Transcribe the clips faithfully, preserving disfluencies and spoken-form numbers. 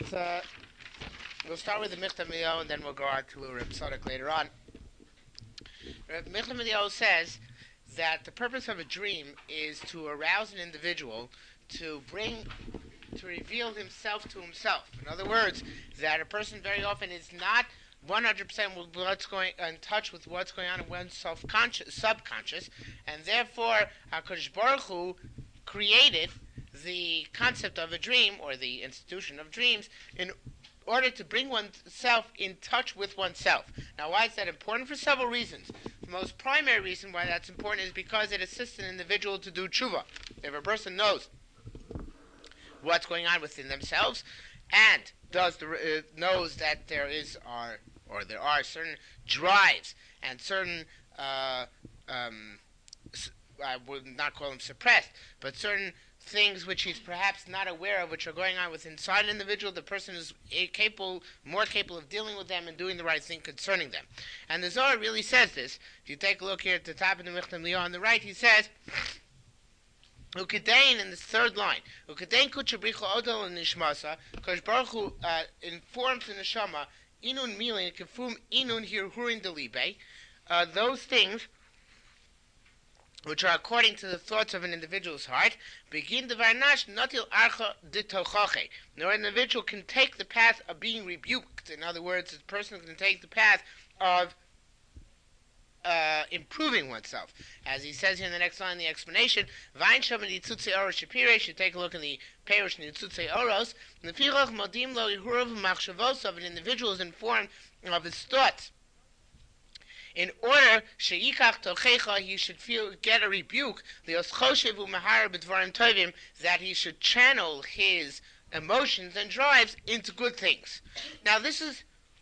let's uh, we'll start with the Michtav Eliyahu and then we'll go on to Reb Tzadok later on. Reb Michtav Eliyahu says that the purpose of a dream is to arouse an individual to bring, to reveal himself to himself. In other words, that a person very often is not one hundred percent with what's going in touch with what's going on in one's self-conscious, subconscious, and therefore HaKadosh Baruch Hu created the concept of a dream or the institution of dreams in order to bring oneself in touch with oneself. Now, why is that important? For several reasons. The most primary reason why that's important is because it assists an individual to do tshuva. If a person knows what's going on within themselves and does the, uh, knows that there is are or there are certain drives and certain uh, um, I would not call them suppressed, but certain things which he's perhaps not aware of, which are going on within inside an individual, the person is capable, more capable of dealing with them and doing the right thing concerning them. And the Zohar really says this. If you take a look here at the top of the Michtav Eliyahu on the right, he says, Ukedain in the third line, Ukedain kuchabricha odol nishmasa, because Baruch Hu uh, informs the neshama, inun milin kefum inun hirhurin delibe, uh, those things which are according to the thoughts of an individual's heart, begin the varnash natil archa ditochache. Now, an individual can take the path of being rebuked. In other words, a person can take the path of uh, improving oneself. As he says here in the next line, the explanation, Vain sham nitzutze oros shapire, should take a look in the Perush nitzutze oros, the firach modim lo yihurav machshavos of an individual is informed of his thoughts. In order, sheikach tochecha, he should feel get a rebuke, that he should channel his emotions and drives into good things. Now, this is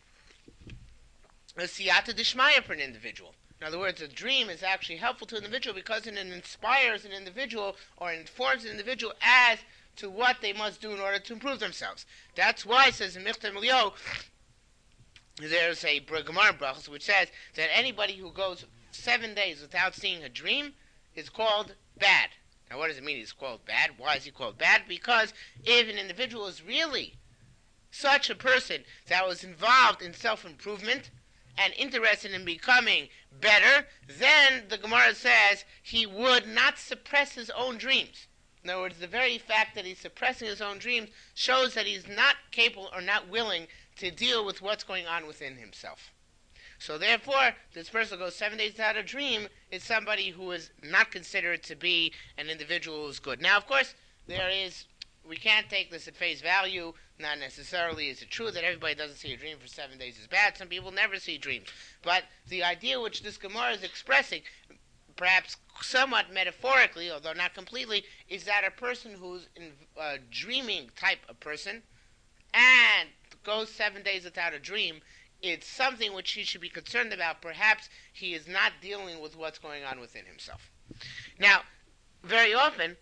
a siyata dishmaya for an individual. In other words, a dream is actually helpful to an individual because it inspires an individual or informs an individual as to what they must do in order to improve themselves. That's why, says in Michtav Eliyahu, there's a Gemara Brachos which says that anybody who goes seven days without seeing a dream is called bad. Now, what does it mean he's called bad? Why is he called bad? Because if an individual is really such a person that was involved in self-improvement and interested in becoming better, then the Gemara says he would not suppress his own dreams. In other words, the very fact that he's suppressing his own dreams shows that he's not capable or not willing to deal with what's going on within himself. So therefore, this person who goes seven days without a dream is somebody who is not considered to be an individual who's good. Now, of course, there is, we can't take this at face value. Not necessarily is it true that everybody doesn't see a dream for seven days is bad. Some people never see dreams. But the idea which this Gemara is expressing, perhaps somewhat metaphorically, although not completely, is that a person who's a uh, dreaming type of person and goes seven days without a dream, it's something which he should be concerned about. Perhaps he is not dealing with what's going on within himself. Now, very often,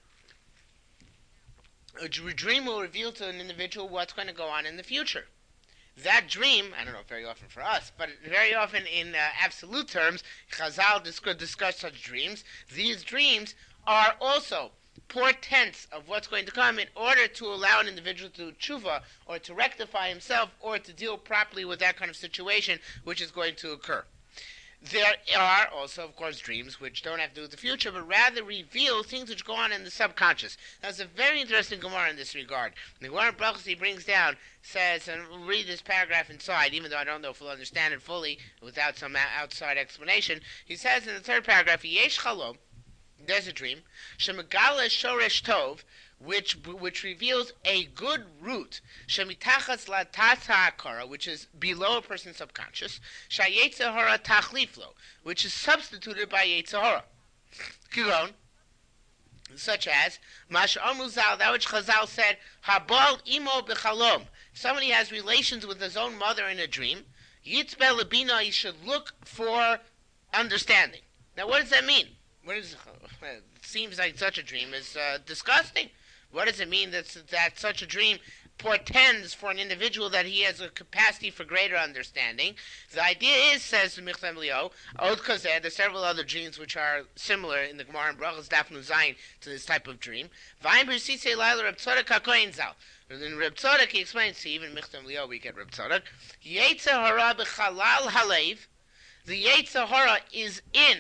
a dream will reveal to an individual what's going to go on in the future. That dream, I don't know very often for us, but very often in uh, absolute terms, Chazal discuss, discuss such dreams. These dreams are also portents of what's going to come in order to allow an individual to do tshuva or to rectify himself or to deal properly with that kind of situation which is going to occur. There are also, of course, dreams which don't have to do with the future, but rather reveal things which go on in the subconscious. That's a very interesting Gemara in this regard. The Gemara Brachos he brings down says, and we'll read this paragraph inside, even though I don't know if we'll understand it fully without some outside explanation. He says in the third paragraph, Yesh Chalom, there's a dream, Shemegala Shoresh Tov, which which reveals a good root, Shemitachas La Tasa Akara, which is below a person's subconscious, Shayetzahara Tachliflo, which is substituted by Yetzahara. Kiron, such as Mash Amuzal, that which Chazal said, Habal Imo Bechalom. Somebody has relations with his own mother in a dream, Yitzbe Labina, he should look for understanding. Now, what does that mean? What is, it seems like such a dream is uh, disgusting. What does it mean that, that such a dream portends for an individual that he has a capacity for greater understanding? The idea is, says Michtav Eliyahu, Od Kazeh, there's several other dreams which are similar in the Gemara and Brachos Daf Nun Zayin to this type of dream. And in Reb Tzadok, he explains, see, even Michtam Leo, we get Reb Tzadok, Yetzer hara b'chalal halev, the Yetzer hara is in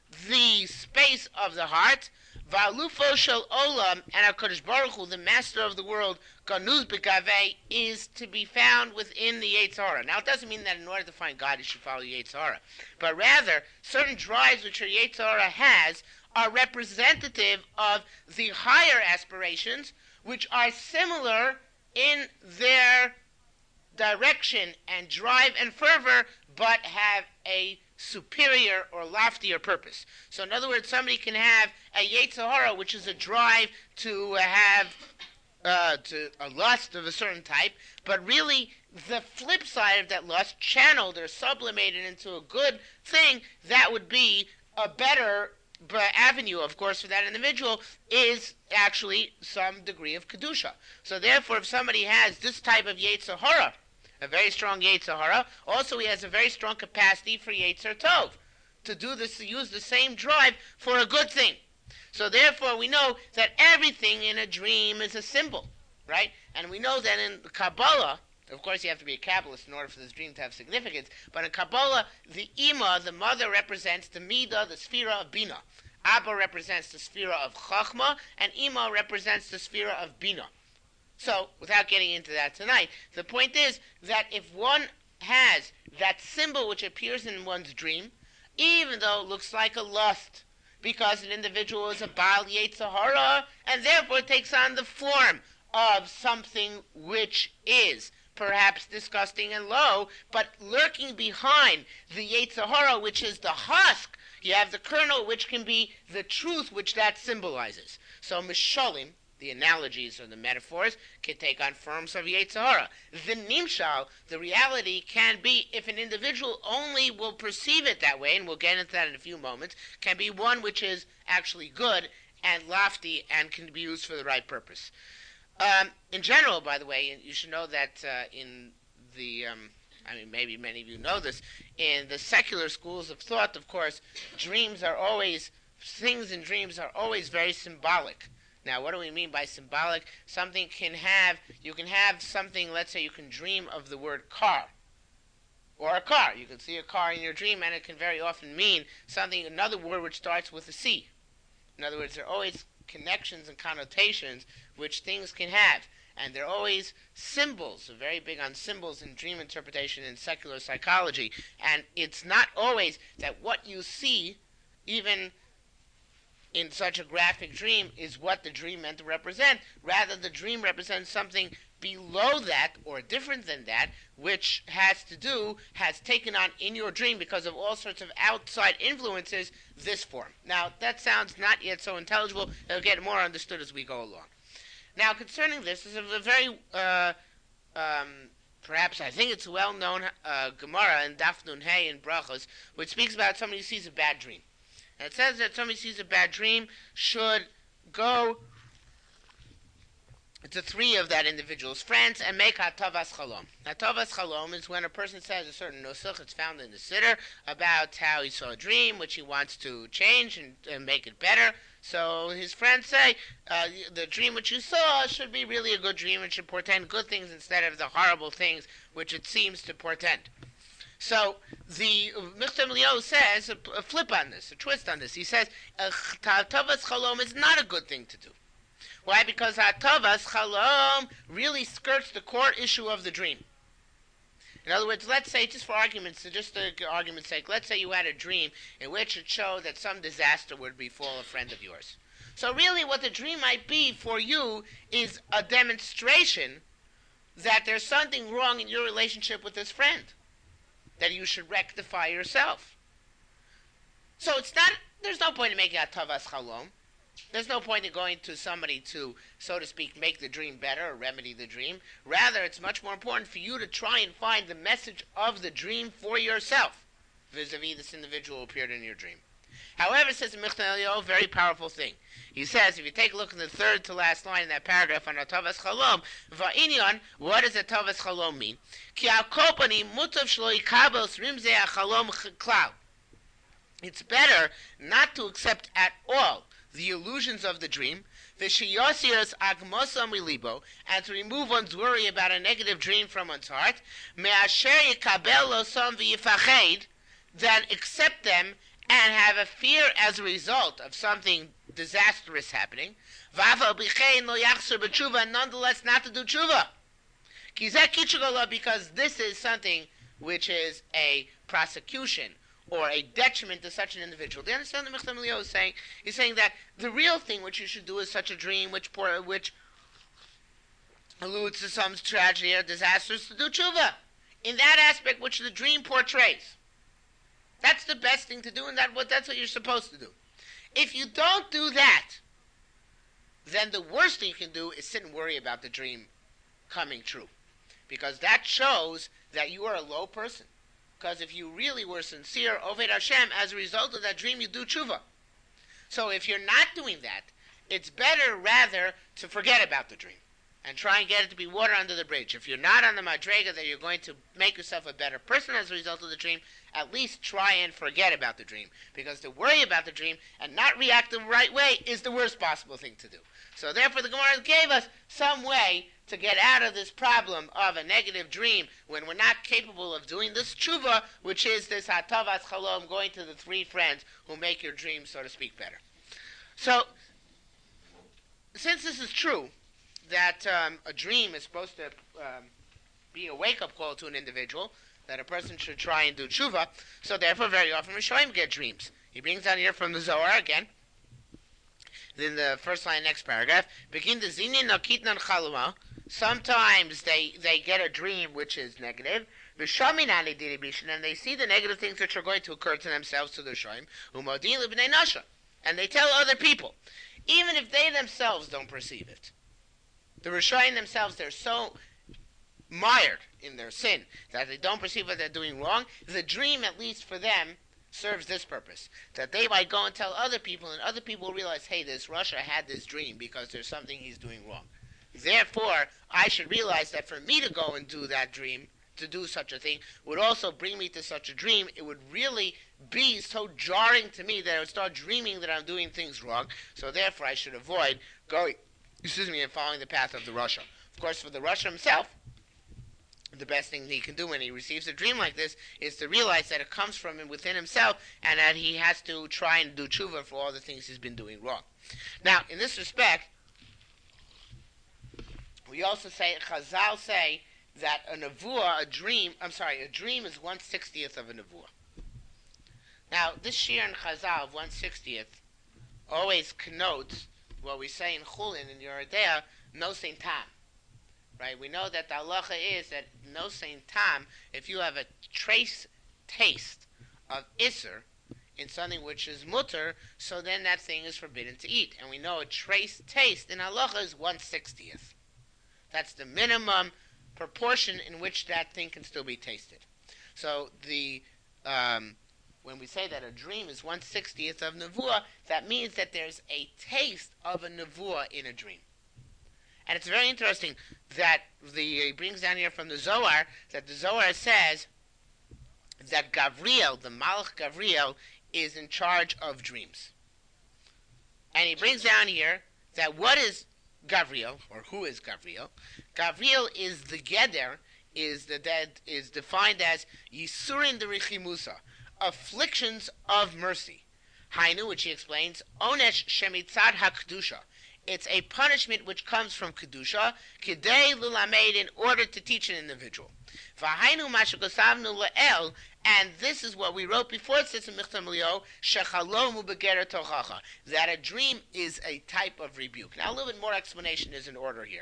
the space of the heart, Va'alufo shel olam, and HaKadosh Baruch Hu, the master of the world, Ganuz b'gavei, is to be found within the Yetzer hara. Now, it doesn't mean that in order to find God, you should follow Yetzer hara, but rather, certain drives which your Yetzer hara has are representative of the higher aspirations, which are similar in their direction and drive and fervor, but have a superior or loftier purpose. So in other words, somebody can have a Yetzer hara, which is a drive to have uh, to a lust of a certain type, but really the flip side of that lust, channeled or sublimated into a good thing, that would be a better But avenue, of course, for that individual is actually some degree of Kedusha. So therefore, if somebody has this type of Yetzer hara, a very strong Yetzer hara, also he has a very strong capacity for Yetzer Tov, to do this, to use the same drive for a good thing. So therefore, we know that everything in a dream is a symbol, right? And we know that in Kabbalah, of course, you have to be a Kabbalist in order for this dream to have significance. But in Kabbalah, the Ima, the mother, represents the Midah, the Sphira of Bina. Abba represents the Sphira of Chachma, and Ima represents the Sphira of Bina. So, without getting into that tonight, the point is that if one has that symbol which appears in one's dream, even though it looks like a lust, because an individual is a Baal Yetzer hara, and therefore takes on the form of something which is perhaps disgusting and low, but lurking behind the Yetzer hara, which is the husk, you have the kernel, which can be the truth which that symbolizes. So Mishalim, the analogies or the metaphors, can take on forms of Yetzer hara. The Nimshal, the reality, can be, if an individual only will perceive it that way, and we'll get into that in a few moments, can be one which is actually good and lofty and can be used for the right purpose. Um, in general, by the way, you should know that uh, in the, um, I mean, maybe many of you know this, in the secular schools of thought, of course, dreams are always, things in dreams are always very symbolic. Now, what do we mean by symbolic? Something can have, you can have something, let's say you can dream of the word car, or a car. You can see a car in your dream, and it can very often mean something, another word which starts with a C. In other words, there are always connections and connotations which things can have, and they're always symbols. They're very big on symbols in dream interpretation in secular psychology, and it's not always that what you see, even in such a graphic dream, is what the dream meant to represent. Rather, the dream represents something below that, or different than that, which has to do, has taken on in your dream, because of all sorts of outside influences, this form. Now, that sounds not yet so intelligible. It'll get more understood as we go along. Now, concerning this, is a very, uh, um, perhaps I think it's a well-known uh, Gemara in Daf Nun Hey in Brachos, which speaks about somebody who sees a bad dream. And it says that somebody who sees a bad dream should go to three of that individual's friends and make Hatavas Chalom. Hatavas Chalom is when a person says a certain nusach, it's found in the Siddur, about how he saw a dream, which he wants to change and, and make it better. So his friends say, uh, the dream which you saw should be really a good dream. It should portend good things instead of the horrible things which it seems to portend. So the Michtam Leo says, a, a flip on this, a twist on this. He says, Hatavas Chalom is not a good thing to do. Why? Because Hatavas Chalom really skirts the core issue of the dream. In other words, let's say, just for argument's, just for argument's sake, let's say you had a dream in which it showed that some disaster would befall a friend of yours. So really what the dream might be for you is a demonstration that there's something wrong in your relationship with this friend that you should rectify yourself. So it's not, there's no point in making Hatavas Chalom. There's no point in going to somebody to, so to speak, make the dream better or remedy the dream. Rather, it's much more important for you to try and find the message of the dream for yourself, vis-a-vis this individual who appeared in your dream. However, says Michtam Elio, a very powerful thing. He says, if you take a look in the third to last line in that paragraph on Hatavas Chalom, Va'inyan, what does Hatavas Chalom mean? Ki al-kopani mutav shlo yikabel rimzei ha-chalom klal. It's better not to accept at all the illusions of the dream, V'shiyosios agmosa milibo, and to remove one's worry about a negative dream from one's heart. Me'asher yikabel losam v'yifached, then accept them and have a fear as a result of something disastrous happening. V'aval b'chein lo yachzer b'tshuva, and nonetheless not to do tshuva. Because this is something which is a prosecution or a detriment to such an individual. Do you understand what the Michtam Leo is saying? He's saying that the real thing which you should do is such a dream which which alludes to some tragedy or disasters, to do tshuva in that aspect which the dream portrays. That's the best thing to do, and that what that's what you're supposed to do. If you don't do that, then the worst thing you can do is sit and worry about the dream coming true. Because that shows that you are a low person. Because if you really were sincere, Oved Hashem, as a result of that dream, you do tshuva. So if you're not doing that, it's better rather to forget about the dream and try and get it to be water under the bridge. If you're not on the madrega that you're going to make yourself a better person as a result of the dream, at least try and forget about the dream. Because to worry about the dream and not react the right way is the worst possible thing to do. So therefore the Gemara gave us some way to get out of this problem of a negative dream when we're not capable of doing this tshuva, which is this hatavas chalom, going to the three friends who make your dream, so to speak, better. So, since this is true, that um, a dream is supposed to um, be a wake-up call to an individual, that a person should try and do tshuva, so therefore very often Rishonim get dreams. He brings down here from the Zohar again, in the first line, next paragraph, begin the zinin nakitnan chaluma. Sometimes they, they get a dream which is negative, and they see the negative things which are going to occur to themselves, to the Shoim, and they tell other people, even if they themselves don't perceive it. The Rishonim themselves, they're so mired in their sin that they don't perceive what they're doing wrong. The dream, at least for them, serves this purpose, that they might go and tell other people, and other people realize, hey, this Russia had this dream because there's something he's doing wrong. Therefore, I should realize that for me to go and do that dream, to do such a thing, would also bring me to such a dream. It would really be so jarring to me that I would start dreaming that I'm doing things wrong. So therefore, I should avoid going, excuse me, and following the path of the Russia. Of course, for the Russia himself, the best thing he can do when he receives a dream like this is to realize that it comes from him within himself, and that he has to try and do tshuva for all the things he's been doing wrong. Now, in this respect, we also say, Chazal say, that a nevuah, a dream, I'm sorry, a dream is one sixtieth of a nevuah. Now, this shir in Chazal of one sixtieth always connotes what we say in Chulin, in Yoreh De'ah, no sein tam. Right? We know that the halacha is that no sein tam, if you have a trace taste of iser in something which is mutter, so then that thing is forbidden to eat. And we know a trace taste in halacha is one sixtieth. That's the minimum proportion in which that thing can still be tasted. So the um, when we say that a dream is one sixtieth of nevuah, that means that there's a taste of a nevuah in a dream. And it's very interesting that the he brings down here from the Zohar that the Zohar says that Gavriel, the Malach Gavriel, is in charge of dreams. And he brings down here that what is Gavriel, or who is Gavriel? Gavriel is the Geder, is the dead, is defined as Yisurin Derichimusa, afflictions of mercy. Hainu, which he explains, Onesh Shemitzad HaKdusha. It's a punishment which comes from Kedusha, Kidei Lulamed, in order to teach an individual. V'hainu Mashakosavnu Le'el, and this is what we wrote before, it says in Michtam Leo, Shechalomu Begeder Tochacha, that a dream is a type of rebuke. Now a little bit more explanation is in order here.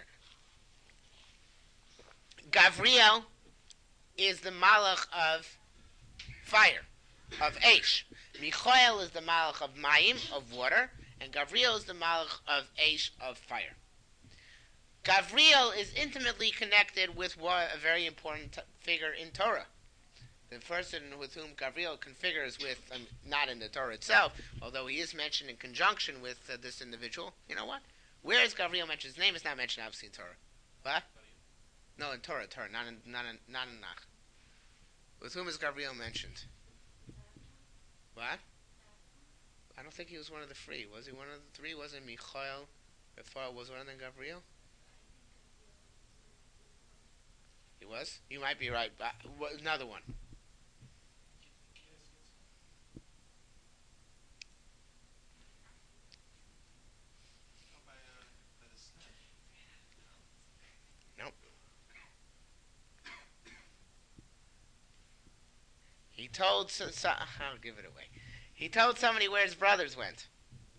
Gavriel is the malach of fire, of Eish. Michael is the malach of Mayim, of water, and Gavriel is the malach of Eish, of fire. Gavriel is intimately connected with what, a very important t- figure in Torah. The person with whom Gavriel configures with, um, not in the Torah itself, although he is mentioned in conjunction with uh, this individual. You know what? Where is Gavriel mentioned? His name is not mentioned obviously in Torah. What? No, in Torah, Torah, not in, not in, not in Nach. With whom is Gavriel mentioned? What? I don't think he was one of the three. Was he one of the three? Was it Michael? Raphael was one than Gabriel? He was? You might be right. But another one. Nope. He told... So, so, I'll give it away. He told somebody where his brothers went.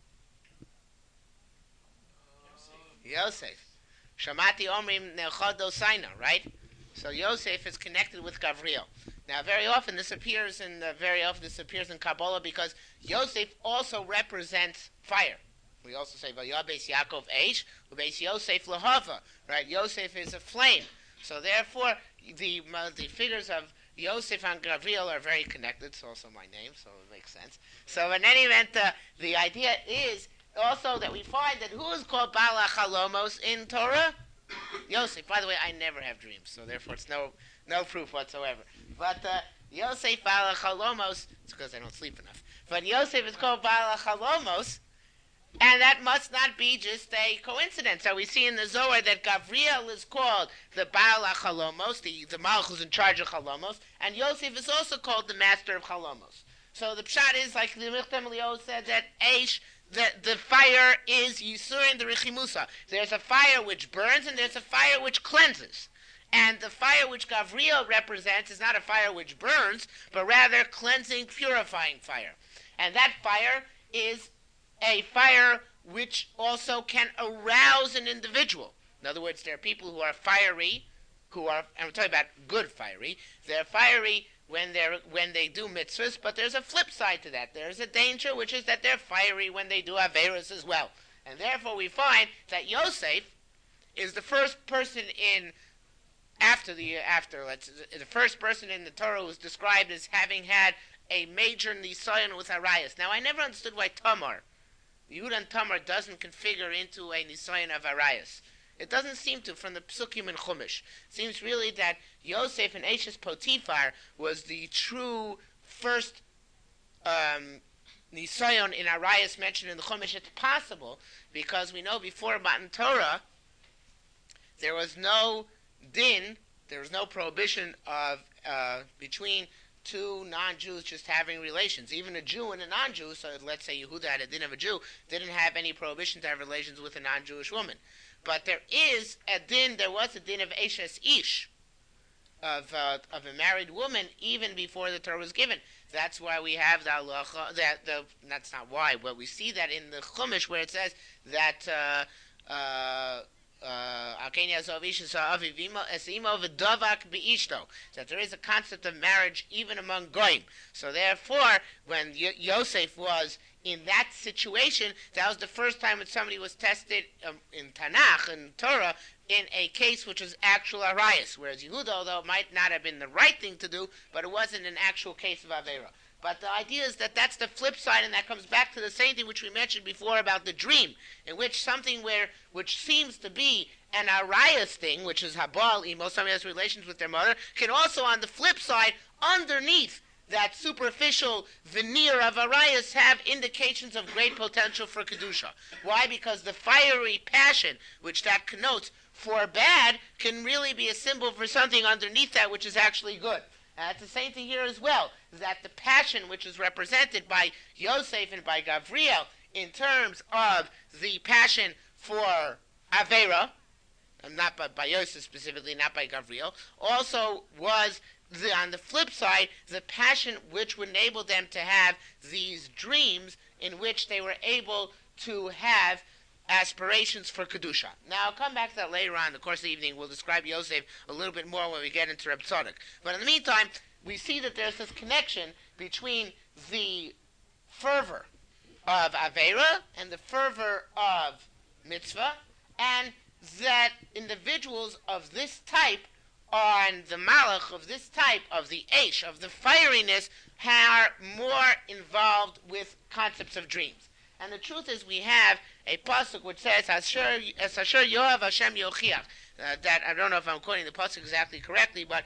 Yosef. Shamati Omrim Nechodo Saina, right? So Yosef is connected with Gavriel. Now, very often this appears in the, very often this appears in Kabbalah because Yosef also represents fire. We also say Vayabes Yaakov Eish, Ubeis Yosef Lahava. Right? Yosef is a flame. So therefore, the uh, the figures of Yosef and Gavriel are very connected. It's also my name, so it makes sense. So in any event, uh, the idea is also that we find that who is called Bala Chalomos in Torah? Yosef. By the way, I never have dreams, so therefore it's no no proof whatsoever. But uh, Yosef Bala Chalomos, it's because I don't sleep enough. But Yosef is called Bala Chalomos, and that must not be just a coincidence. So we see in the Zohar that Gavriel is called the Bala Chalomos, the, the Malach who's in charge of Chalomos, and Yosef is also called the master of Chalomos. So the pshat is, like the Michtam Leo said, that Eish, the, the fire is Yisurin the Richimusa. There's a fire which burns and there's a fire which cleanses. And the fire which Gavriel represents is not a fire which burns, but rather cleansing, purifying fire. And that fire is a fire which also can arouse an individual. In other words, there are people who are fiery, who are, and we're talking about good fiery, they're fiery when they're when they do mitzvahs, but there's a flip side to that. There's a danger, which is that they're fiery when they do averos as well. And therefore we find that Yosef is the first person in, after the, after, let's, the first person in the Torah who's described as having had a major nisayon with Arayas. Now I never understood why Tamar, Yud and Tamar doesn't configure into a nisayon of Arayas. It doesn't seem to from the Psukim and Chumash. It seems really that Yosef and Eshes Potiphar was the true first um, Nisayon in Arayas mentioned in the Chumash. It's possible because we know before Matan Torah there was no din, there was no prohibition of uh, between two non-Jews just having relations. Even a Jew and a non-Jew, so let's say Yehuda had a din of a Jew, didn't have any prohibition to have relations with a non-Jewish woman. But there is a din, there was a din of Eshes Ish, of uh, of a married woman, even before the Torah was given. That's why we have the halacha, that the, that's not why, but we see that in the Chumash where it says that uh, uh, uh, that there is a concept of marriage even among goyim. So therefore, when y- Yosef was in that situation, that was the first time that somebody was tested um, in Tanakh, in Torah, in a case which was actual arayas, whereas Yehuda, although it might not have been the right thing to do, but it wasn't an actual case of Avera. But the idea is that that's the flip side, and that comes back to the same thing which we mentioned before about the dream, in which something where which seems to be an arayas thing, which is habal, emo, somebody has relations with their mother, can also, on the flip side, underneath that superficial veneer of arayas, have indications of great potential for kedusha. Why? Because the fiery passion which that connotes for bad can really be a symbol for something underneath that which is actually good. And it's the same thing here as well, that the passion which is represented by Yosef and by Gavriel in terms of the passion for Avera, not by, by Yosef specifically, not by Gavriel, also was, the, on the flip side, the passion which would enable them to have these dreams in which they were able to have aspirations for Kedusha. Now, I'll come back to that later on in the course of the evening. We'll describe Yosef a little bit more when we get into Reb Tzadok. But in the meantime, we see that there's this connection between the fervor of Avera and the fervor of Mitzvah, and that individuals of this type, on the Malach of this type, of the Eish, of the fieriness, are more involved with concepts of dreams. And the truth is, we have a pasuk which says, "Asher Asher Yoav Hashem Yochiach." Uh, that I don't know if I'm quoting the pasuk exactly correctly, but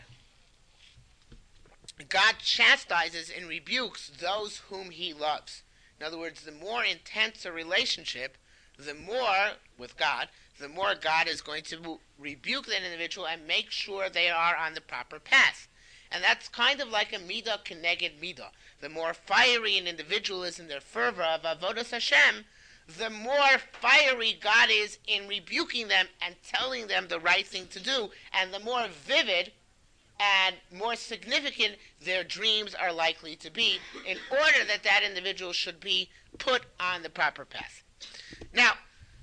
God chastises and rebukes those whom He loves. In other words, the more intense a relationship, the more, with God, the more God is going to rebuke that individual and make sure they are on the proper path. And that's kind of like a midah keneged midah. The more fiery an individual is in their fervor of avodas Hashem, the more fiery God is in rebuking them and telling them the right thing to do, and the more vivid and more significant their dreams are likely to be, in order that that individual should be put on the proper path. Now,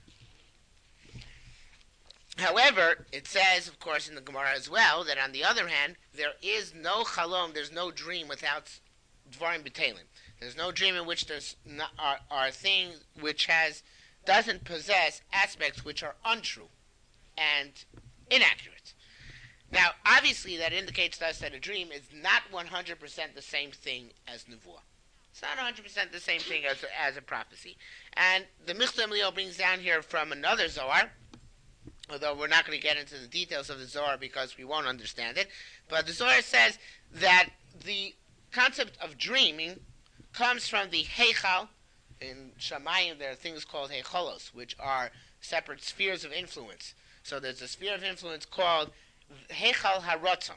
however, it says, of course, in the Gemara as well, that on the other hand, there is no chalom, there's no dream without dvarim b'telim. There's no dream in which there's not, are, are things which has doesn't possess aspects which are untrue and inaccurate. Now, obviously, that indicates to us that a dream is not one hundred percent the same thing as nevuah. It's not one hundred percent the same thing as a, as a prophecy. And the Michtav Leo brings down here from another Zohar, although we're not going to get into the details of the Zohar because we won't understand it. But the Zohar says that the concept of dreaming comes from the Heichal. In Shamayim, there are things called Heicholos, which are separate spheres of influence. So there's a sphere of influence called Heichal HaRotzon,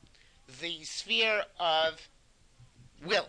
the sphere of will.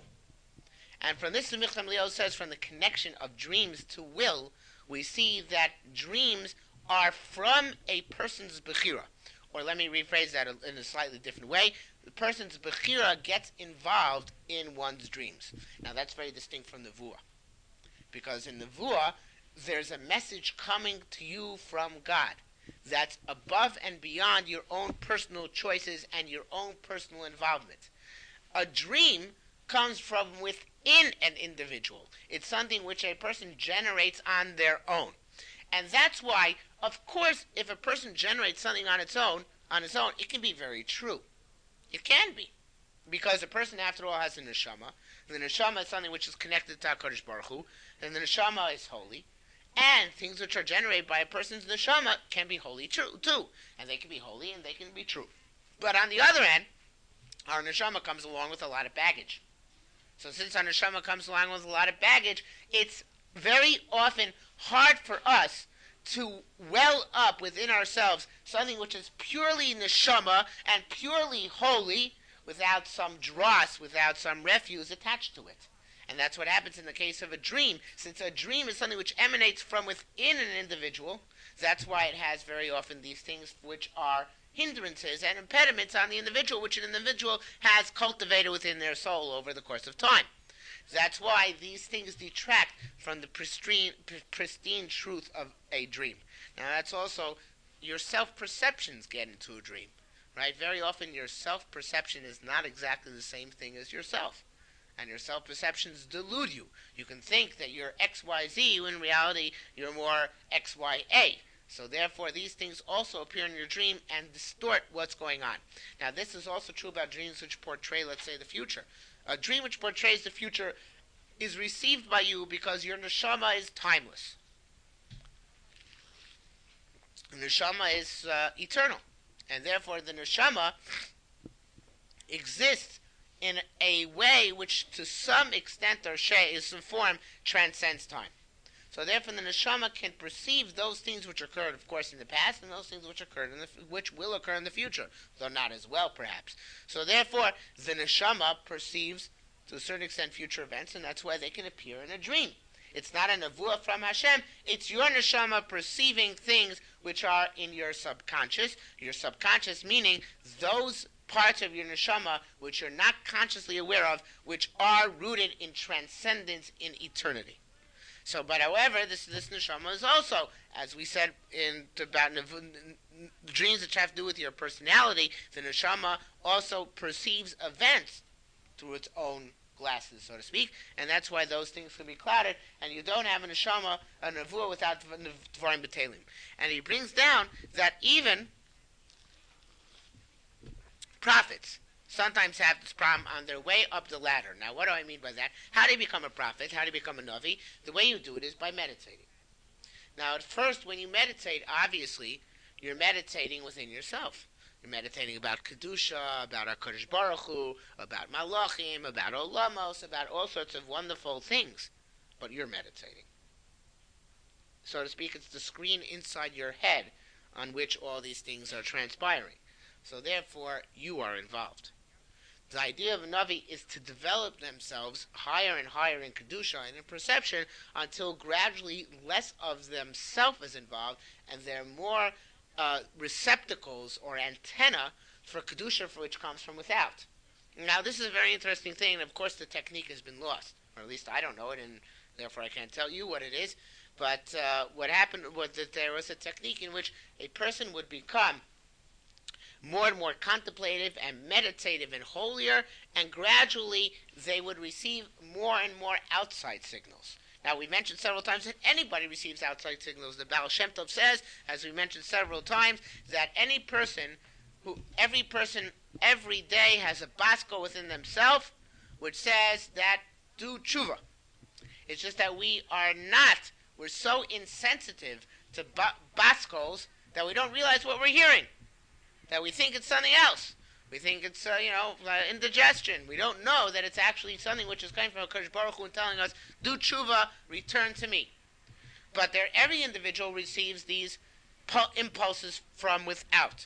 And from this, the Michtav Leo says, from the connection of dreams to will, we see that dreams are from a person's bechira. Or let me rephrase that in a slightly different way. The person's bechira gets involved in one's dreams. Now that's very distinct from nevuah. Because in nevuah, there's a message coming to you from God that's above and beyond your own personal choices and your own personal involvement. A dream comes from within an individual. It's something which a person generates on their own. And that's why, of course, if a person generates something on its own, on its own, it can be very true. It can be. Because a person, after all, has a neshama. And the neshama is something which is connected to HaKadosh Baruch Hu. And the neshama is holy. And things which are generated by a person's neshama can be holy true, too. And they can be holy and they can be true. But on the other hand, our neshama comes along with a lot of baggage. So since our neshama comes along with a lot of baggage, it's very often hard for us to well up within ourselves something which is purely neshama and purely holy without some dross, without some refuse attached to it. And that's what happens in the case of a dream. Since a dream is something which emanates from within an individual, that's why it has very often these things which are hindrances and impediments on the individual, which an individual has cultivated within their soul over the course of time. That's why these things detract from the pristine, pristine truth of a dream. Now that's also your self-perceptions get into a dream, right? Very often your self-perception is not exactly the same thing as yourself. And your self-perceptions delude you. You can think that you're X Y Z, when in reality you're more X Y A. So therefore these things also appear in your dream and distort what's going on. Now this is also true about dreams which portray, let's say, the future. A dream which portrays the future is received by you because your neshama is timeless. The neshama is uh, eternal. And therefore the neshama exists in a way which to some extent or shay is some form transcends time. So therefore the neshama can perceive those things which occurred, of course, in the past, and those things which occurred in the which will occur in the future, though not as well, perhaps. So therefore the neshama perceives to a certain extent future events, and that's why they can appear in a dream. It's not a nevuah from Hashem. It's your neshama perceiving things which are in your subconscious. Your subconscious meaning those parts of your neshama which you're not consciously aware of, which are rooted in transcendence in eternity. So, but however, this this neshama is also, as we said in about nevu- dreams which have to do with your personality, the neshama also perceives events through its own glasses, so to speak, and that's why those things can be clouded, and you don't have a neshama, a nevuah, without dvarim b'telim. And he brings down that even prophets sometimes have this problem on their way up the ladder. Now, what do I mean by that? How do you become a prophet? How do you become a navi? The way you do it is by meditating. Now, at first, when you meditate, obviously, you're meditating within yourself. You're meditating about Kedusha, about HaKadosh Baruch Hu, about Malachim, about Olamos, about all sorts of wonderful things. But you're meditating. so to speak. It's the screen inside your head on which all these things are transpiring. So therefore, you are involved. The idea of a Navi is to develop themselves higher and higher in Kedusha and in perception until gradually less of themselves is involved and they're more uh, receptacles or antenna for Kedusha, for which comes from without. Now, this is a very interesting thing, and of course the technique has been lost, or at least I don't know it, and therefore I can't tell you what it is. But uh, what happened was that there was a technique in which a person would become more and more contemplative and meditative and holier, and gradually they would receive more and more outside signals. Now, we mentioned several times that anybody receives outside signals. The Baal Shem Tov says, as we mentioned several times, that any person, who every person every day has a basko within themselves, which says that do tshuva. It's just that we are not, we're so insensitive to ba- baskos that we don't realize what we're hearing. That we think it's something else. We think it's, uh, you know, uh, indigestion. We don't know that it's actually something which is coming from HaKadosh Baruch Hu and telling us, do tshuva, return to me. But there, every individual receives these pu- impulses from without.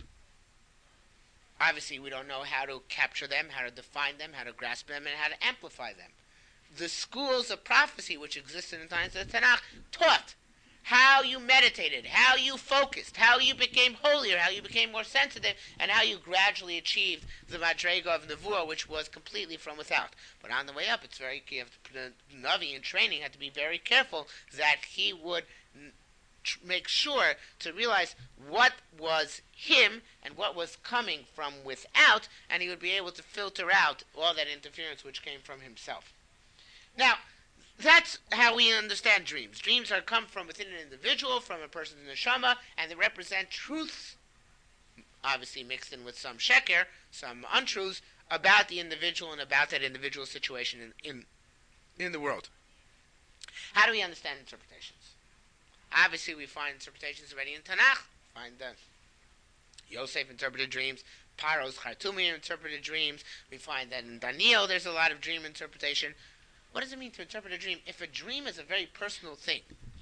Obviously, we don't know how to capture them, how to define them, how to grasp them, and how to amplify them. The schools of prophecy which existed in times of the Tanakh taught how you meditated, how you focused, how you became holier, how you became more sensitive, and how you gradually achieved the Madrega of Nevuah, which was completely from without. But on the way up, it's very key. The Navi in training had to be very careful that he would tr- make sure to realize what was him and what was coming from without, and he would be able to filter out all that interference which came from himself. Now, that's how we understand dreams. Dreams are come from within an individual, from a person's neshama, and they represent truths, obviously mixed in with some sheker, some untruths, about the individual and about that individual situation in, in, in the world. How do we understand interpretations? Obviously, we find interpretations already in Tanakh. We find that Yosef interpreted dreams. Paro's Khartoumi interpreted dreams. We find that in Daniel there's a lot of dream interpretation. What does it mean to interpret a dream? If a dream is a very personal thing,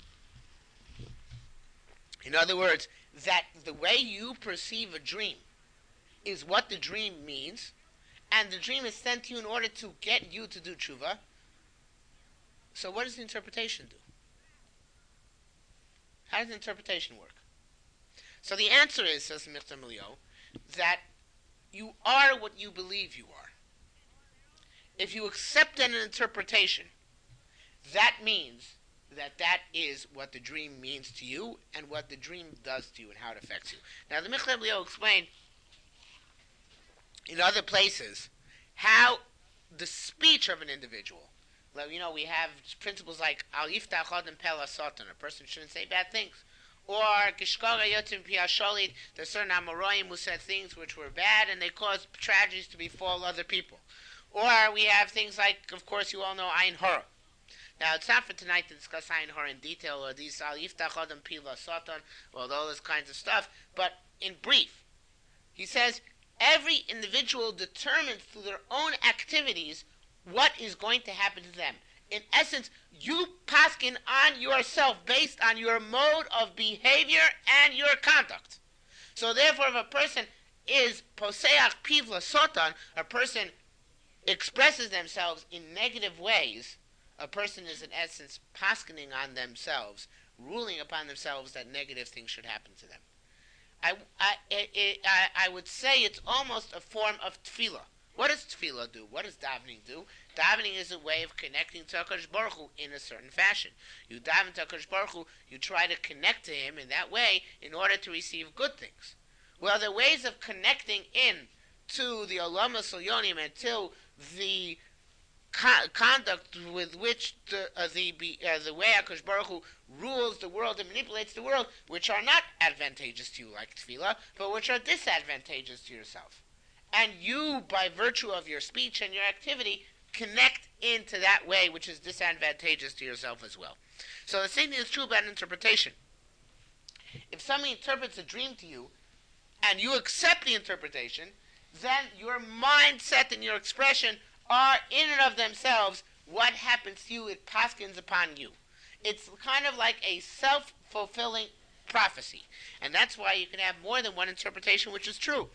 in other words, that the way you perceive a dream is what the dream means, and the dream is sent to you in order to get you to do tshuva, so what does the interpretation do? How does the interpretation work? So the answer is, says Michtav Melio, that you are what you believe you are. If you accept an interpretation, that means that that is what the dream means to you and what the dream does to you and how it affects you. Now, the Michtav Melio explained in other places how the speech of an individual, well, you know, we have principles like Al Yiftach Adam Pela Satan, a person shouldn't say bad things. Or Kishkara Yotim Piasholid, there's certain Amoraim who said things which were bad and they caused tragedies to befall other people. Or we have things like, of course, you all know Ayin Hora. Now, it's not for tonight to discuss Ayin Hora in detail, or these Al Yiftach Adam Pila Satan, or all this kinds of stuff. But in brief, he says, every individual determines through their own activities what is going to happen to them. In essence, you paskin on yourself based on your mode of behavior and your conduct. So therefore, if a person is poseach pivla sotan, a person expresses themselves in negative ways, a person is in essence paskining on themselves, ruling upon themselves that negative things should happen to them. I, I, I, I, I would say it's almost a form of tefillah. What does tefillah do? What does davening do? Davening is a way of connecting to HaKadosh Baruch Hu in a certain fashion. You daven to HaKadosh Baruch Hu, you try to connect to Him in that way in order to receive good things. Well, the ways of connecting in to the Olam HaSolyonim and to the co- conduct with which the uh, the uh, the way HaKadosh Baruch Hu rules the world and manipulates the world, which are not advantageous to you like tefillah, but which are disadvantageous to yourself. And you, by virtue of your speech and your activity, connect into that way which is disadvantageous to yourself as well. So the same thing is true about interpretation. If somebody interprets a dream to you, and you accept the interpretation, then your mindset and your expression are in and of themselves what happens to you, it paskins upon you. It's kind of like a self-fulfilling prophecy. And that's why you can have more than one interpretation which is true.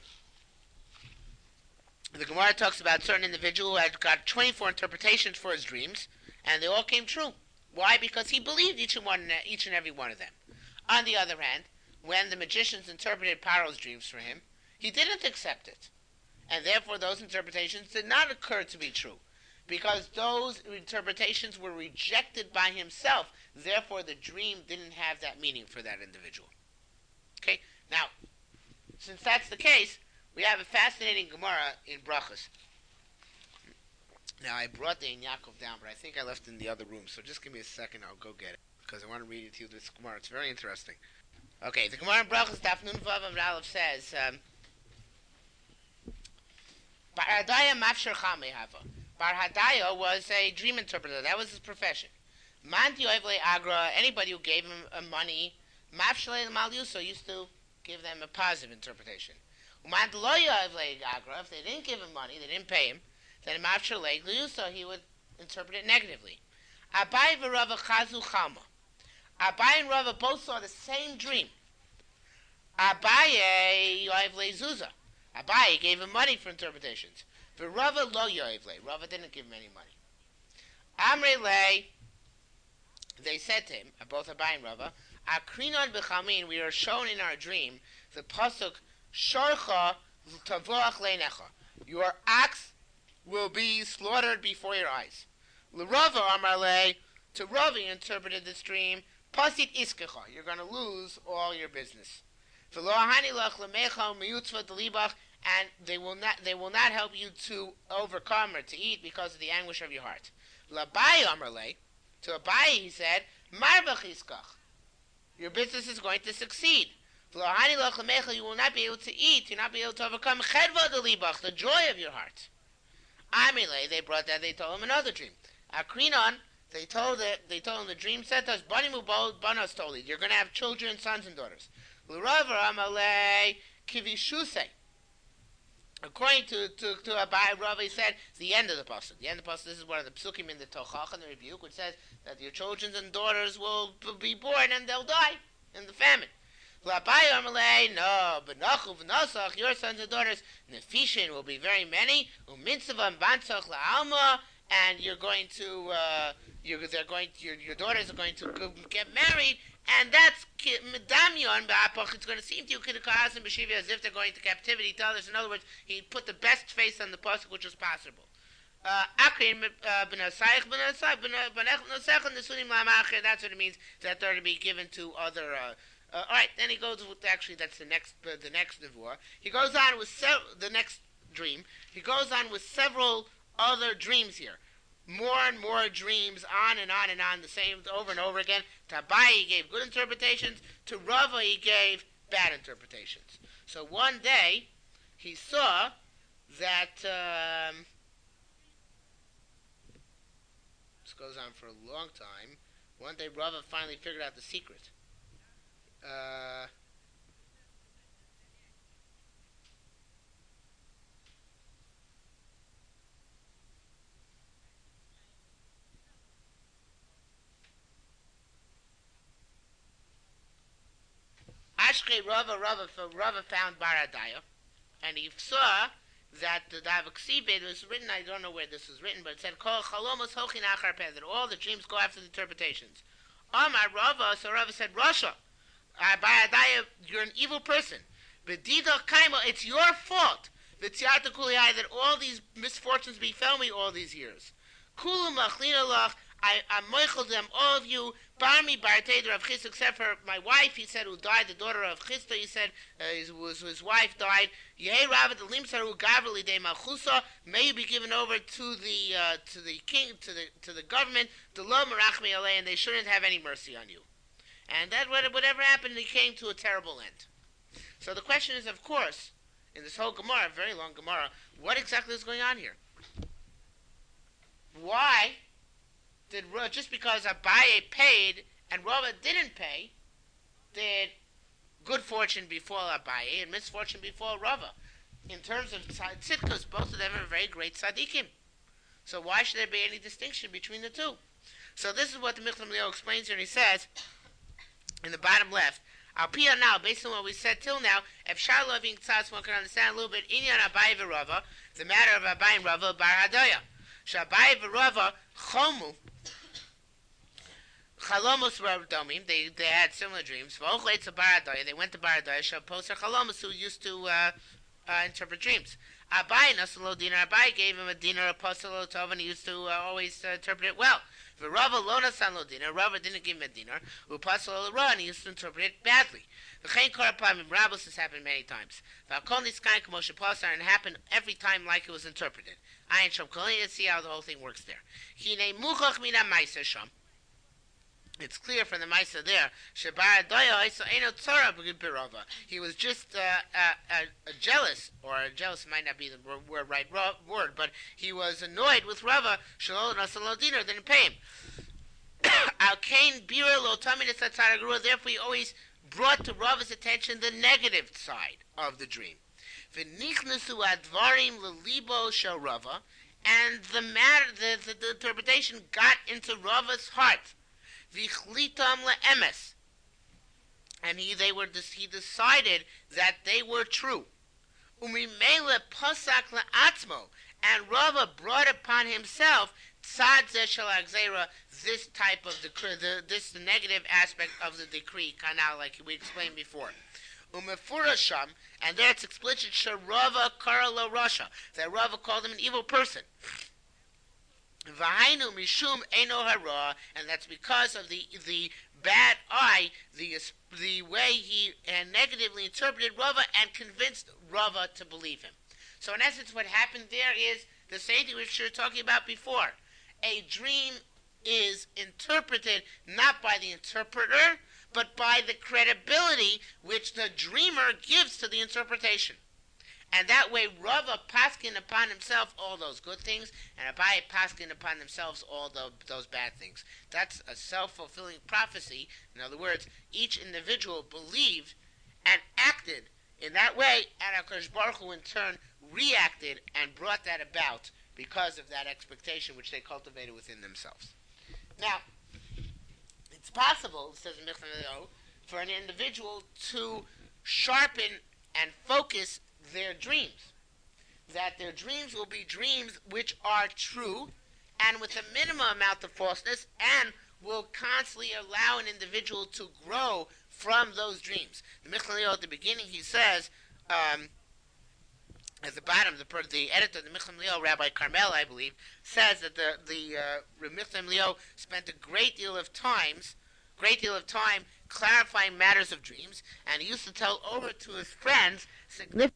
The Gemara talks about a certain individual who had got twenty-four interpretations for his dreams, and they all came true. Why? Because he believed each and, one, each and every one of them. On the other hand, when the magicians interpreted Paro's dreams for him, he didn't accept it. And therefore those interpretations did not occur to be true. Because those interpretations were rejected by himself. Therefore the dream didn't have that meaning for that individual. Okay? Now, since that's the case, we have a fascinating Gemara in Brachos. Now, I brought the Ein Yaakov down, but I think I left it in the other room. So just give me a second, I'll go get it. Because I want to read it to you, this Gemara. It's very interesting. Okay, the Gemara in Brachos, Daf Nun Vav Amud Aleph says, um, Bar Hadaya Mafsher Chamei Hava. Bar Hadaya was a dream interpreter. That was his profession. Manti Oivle Agra, anybody who gave him uh, money, Mafshle Mal Yuso used to give them a positive interpretation. Umant Loya Oivle Agra, if they didn't give him money, they didn't pay him, then Mafshle Yuso, he would interpret it negatively. Abai v'Rava Chazu Chalma. Abai and Rava both saw the same dream. Abaye Yoivle Zuza. Abaye gave him money for interpretations. For Rava lo Yoivle. Rava didn't give him any money. Amre le, they said to him, both Abaye and Rava, Akrinon b'chamin, we are shown in our dream, the pasuk, Shorcha tavoach leinecha. Your ox will be slaughtered before your eyes. L'Rava Amar le, to Rava interpreted this dream, Pasit iskecha, you're going to lose all your business. And they will not they will not help you to overcome or to eat because of the anguish of your heart. Labai Amarle, to Abai he said, Marbach iskach, your business is going to succeed. You will not be able to eat, you'll not be able to overcome chedva de libach, the joy of your heart. Amile, they brought that, they told him another dream. Akrinon, They told it. They told him the dream said to us, "Banimu banos toli." You're going to have children, sons and daughters. L'Rava Amalei kivishusei. According to to to Abai, Rava said it's the end of the pasuk. The end of the pasuk. This is one of the psukim in the Tochach and the rebuke, which says that your children and daughters will be born and they'll die in the famine. L'Abai Amalei, no, b'nachu v'nasach, your sons and daughters, nefishin will be very many. U'mitzvah bantzach la'alma, and you're going to. Uh, You're, they're going to, your, your daughters are going to get married, and that's medamyon ba'apach. It's going to seem to you as if they're going to captivity to others. In other words, he put the best face on the pasuk which was possible. That's what it means, that they're to be given to other. Uh, uh, all right, then he goes with actually that's the next uh, the next nevuah. He goes on with se- the next dream. He goes on with several other dreams here. More and more dreams, on and on and on, the same over and over again. To Abai he gave good interpretations. To Rava he gave bad interpretations. So one day he saw that um, this goes on for a long time. One day Rava finally figured out the secret. Uh, Ashkei Rava, Rava, Rava found Bar Hadaya, and he saw that the Davaksibed was written, I don't know where this was written, but it said, Kol Chalomos Hochin Achar Peh, that all the dreams go after the interpretations. Omar Rava, so Rava said, Rasha, uh, Bar Hadaya, you're an evil person. B'dida Kaimo, it's your fault. V'tziata Kuliyai, that all these misfortunes befell me all these years. Kulu Machlina Lach, I, I'm moichel them, all of you, Barmi Bartei Rav Chisda, except for my wife, he said, who died, the daughter of Chisda, he said, uh, his, was, his wife died. Yehei Rav the Limsaru Gavrili de Malchusa, may you be given over to the uh, to the king, to the to the government, the Lo Merachmi Alei, and they shouldn't have any mercy on you. And that whatever happened, it came to a terrible end. So the question is, of course, in this whole Gemara, very long Gemara, what exactly is going on here? Why? Did just because Abaye paid and Rava didn't pay, did good fortune befall Abaye and misfortune befall Rava? In terms of tzidkus, both of them are very great tzaddikim. So why should there be any distinction between the two? So this is what the Michlam Leo explains here, and he says, in the bottom left, Al Pia now, based on what we said till now, if Shalom being Tzaz, one can understand a little bit, Inyan Abai v'Rava, the matter of Abai and Rava, Bar Hadaya. Shabai v'Rava, Chomu, Chalomos were domim. They they had similar dreams. V'ochlei to Bar Hadaya. They went to Bar Hadaya. Shaposer Chalomos, who used to uh, uh, interpret dreams. Abai nasalo dinar. Abai gave him a dinar, a pasalo tov, and he used to uh, always uh, interpret it well. V'Rava lo nasan lo dinar. Rava didn't give him a dinar. Upasalo ra, and he used to interpret it badly. V'chein korapam Rabbos, this happened many times. V'akol niskan k'moshe pasar, and it happened every time like it was interpreted. Ayin shom kolin. Let's see how the whole thing works there. Hinei muchach mina ma'aser sham. It's clear from the Maisa there. He was just uh, uh, uh, jealous, or jealous might not be the word, right word, but he was annoyed with Rava. Didn't pay him. Therefore, he always brought to Rava's attention the negative side of the dream. And the matter, the, the, the interpretation got into Rava's heart. Vichlitam le'emes, and he they were he decided that they were true. Umimele pasak le'atzmo, and Rava brought upon himself tzad zeh shel hagzera, this type of decree, the, this negative aspect of the decree, kanal, like we explained before. Umefurasham, and there it's explicit Rava kara lo rasha, that Rava called him an evil person. V'hainu mishum eno hara, and that's because of the the bad eye, the the way he uh, negatively interpreted Rava and convinced Rava to believe him. So in essence, what happened there is the same thing we were talking about before. A dream is interpreted not by the interpreter, but by the credibility which the dreamer gives to the interpretation. And that way, Rava paskin upon himself all those good things, and Abai paskin upon themselves all the, those bad things. That's a self-fulfilling prophecy. In other words, each individual believed and acted in that way, and HaKadosh Baruch Hu in turn reacted and brought that about because of that expectation which they cultivated within themselves. Now, it's possible, says Michal, for an individual to sharpen and focus their dreams, that their dreams will be dreams which are true and with a minimum amount of falseness, and will constantly allow an individual to grow from those dreams. The Michal at the beginning, he says, um, at the bottom, the, the editor of the Michal Leo, Rabbi Carmel, I believe, says that the the uh, Michal Leo spent a great deal of times, great deal of time clarifying matters of dreams, and he used to tell over to his friends significant.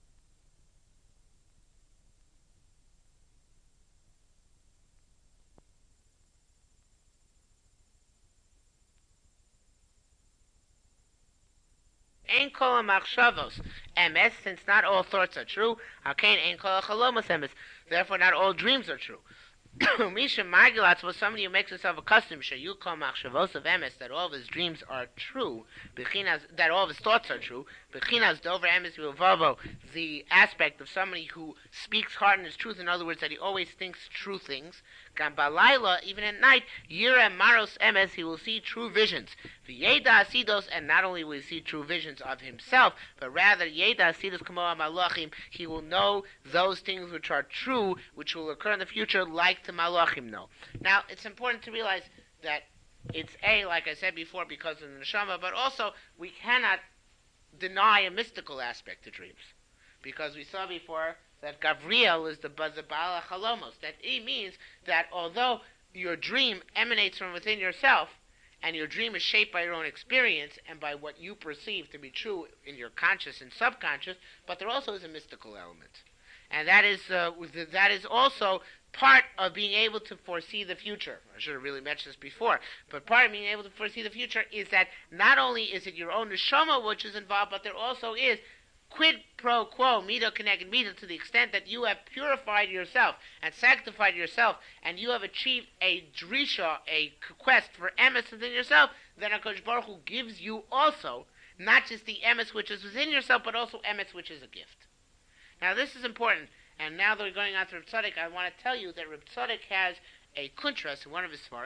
Ein kol machshavos emes, since not all thoughts are true. Hakein ein kol chalomos emes, therefore not all dreams are true. Misha Margilatz was somebody who makes himself accustomed to you call machshavos of emes, that all of his dreams are true, bechinas, that all of his thoughts are true. Bechinas dover emes v'uvavo, the aspect of somebody who speaks heart and his truth. In other words, that he always thinks true things. Gambalayla, even at night, yira maros emes, he will see true visions. V'yeda asidos, and not only will he see true visions of himself, but rather yeda asidos kamo malachim, he will know those things which are true, which will occur in the future, like the malachim know. Now, it's important to realize that it's A, like I said before, because of the neshama, but also we cannot deny a mystical aspect to dreams, because we saw before that Gavriel is the the Baal Chalomos. That it means that although your dream emanates from within yourself, and your dream is shaped by your own experience and by what you perceive to be true in your conscious and subconscious, but there also is a mystical element, and that is uh, that is also part of being able to foresee the future. I should have really mentioned this before, but part of being able to foresee the future is that not only is it your own neshama which is involved, but there also is quid pro quo, mido connected mido, to the extent that you have purified yourself and sanctified yourself, and you have achieved a drisha, a quest for emes within yourself, then HaKadosh Baruch Hu gives you also, not just the emes which is within yourself, but also emes which is a gift. Now this is important, and now that we're going on to Reb Tzadok, I want to tell you that Reb Tzadok has a kuntras in one of his svarim,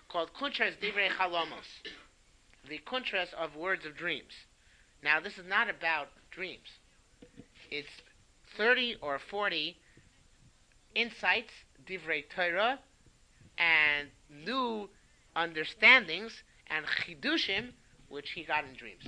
called Kuntras Divrei Chalomos, the Kuntras of words of dreams. Now, this is not about dreams. It's thirty or forty insights, Divrei Torah, and new understandings and chidushim, which he got in dreams.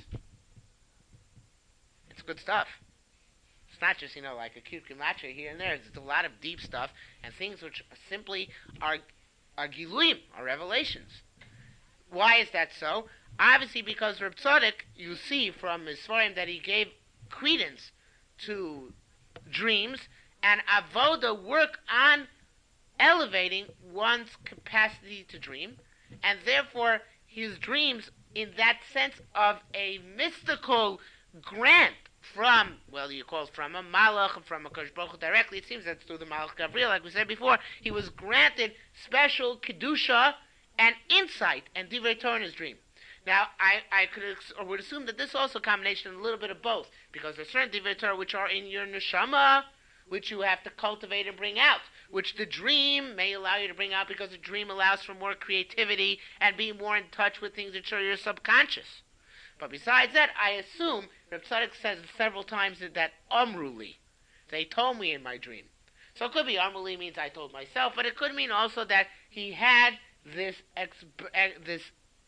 It's good stuff. It's not just, you know, like a cute gematria here and there. It's a lot of deep stuff and things which simply are are giluyim, are revelations. Why is that so? Obviously, because Reb Tzadok, you see from his Sfarim that he gave credence to dreams, and avoda work on elevating one's capacity to dream, and therefore his dreams, in that sense of a mystical grant from, well, you call it from a malach, from a Kosh Baruch Hu directly, it seems that's through the malach Gabriel, like we said before, he was granted special kedusha and insight and divrei Torah in his dream. Now, I, I could or would assume that this is also a combination of a little bit of both, because there's certain divrei Torah which are in your neshama, which you have to cultivate and bring out, which the dream may allow you to bring out because the dream allows for more creativity and being more in touch with things that are your subconscious. But besides that, I assume, Reb Tzadok says several times that Amruli, they told me in my dream. So it could be Amruli means I told myself, but it could mean also that he had this exp- this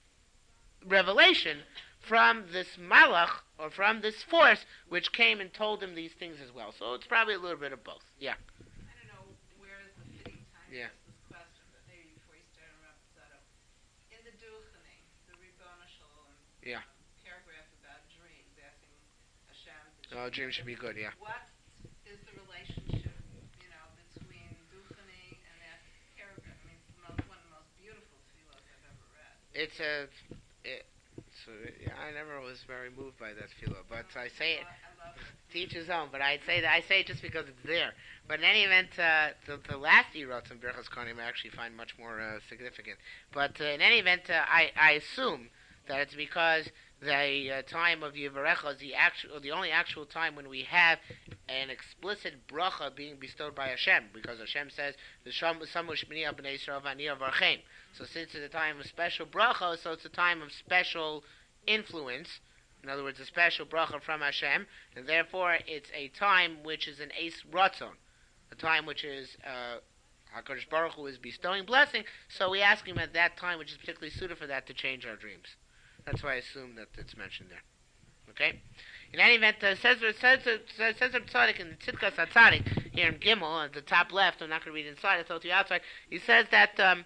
revelation from this malach, or from this force, which came and told him these things as well. So it's probably a little bit of both. Yeah. I don't know where is the fitting time yeah. to ask this question, but maybe before you start on Reb Tzadok. In the Duchening, the Ribbon Shalom yeah. paragraph about dreams, asking Hashem to Oh, dreams should be good, yeah. What is the relationship, you know, between Duchening and that paragraph? I mean, it's the most, one of the most beautiful tefillos I've ever read. It's a... It, so, yeah, I never was very moved by that tefillah, but I say it, I love it. to each his own, but I'd say that I say it just because it's there. But in any event, uh, the, the last Yerot in Birchas Kohanim I actually find much more uh, significant. But uh, in any event, uh, I, I assume that it's because the uh, time of Yivarecha is the actual, the only actual time when we have an explicit bracha being bestowed by Hashem, because Hashem says, "The Samu Shmini Bnei Yisrael V'Ani Avarchem." So since it's a time of special bracha, so it's a time of special influence. In other words, a special bracha from Hashem, and therefore it's a time which is an Eis Ratzon, a time which is uh, HaKadosh Baruch Hu is bestowing blessing. So we ask him at that time, which is particularly suited for that, to change our dreams. That's why I assume that it's mentioned there. Okay? In any event, uh, says says says says Tzaddik in the Tzidkas HaTzadik here in Gimel at the top left. I'm not going to read inside. I told you outside. He says that um,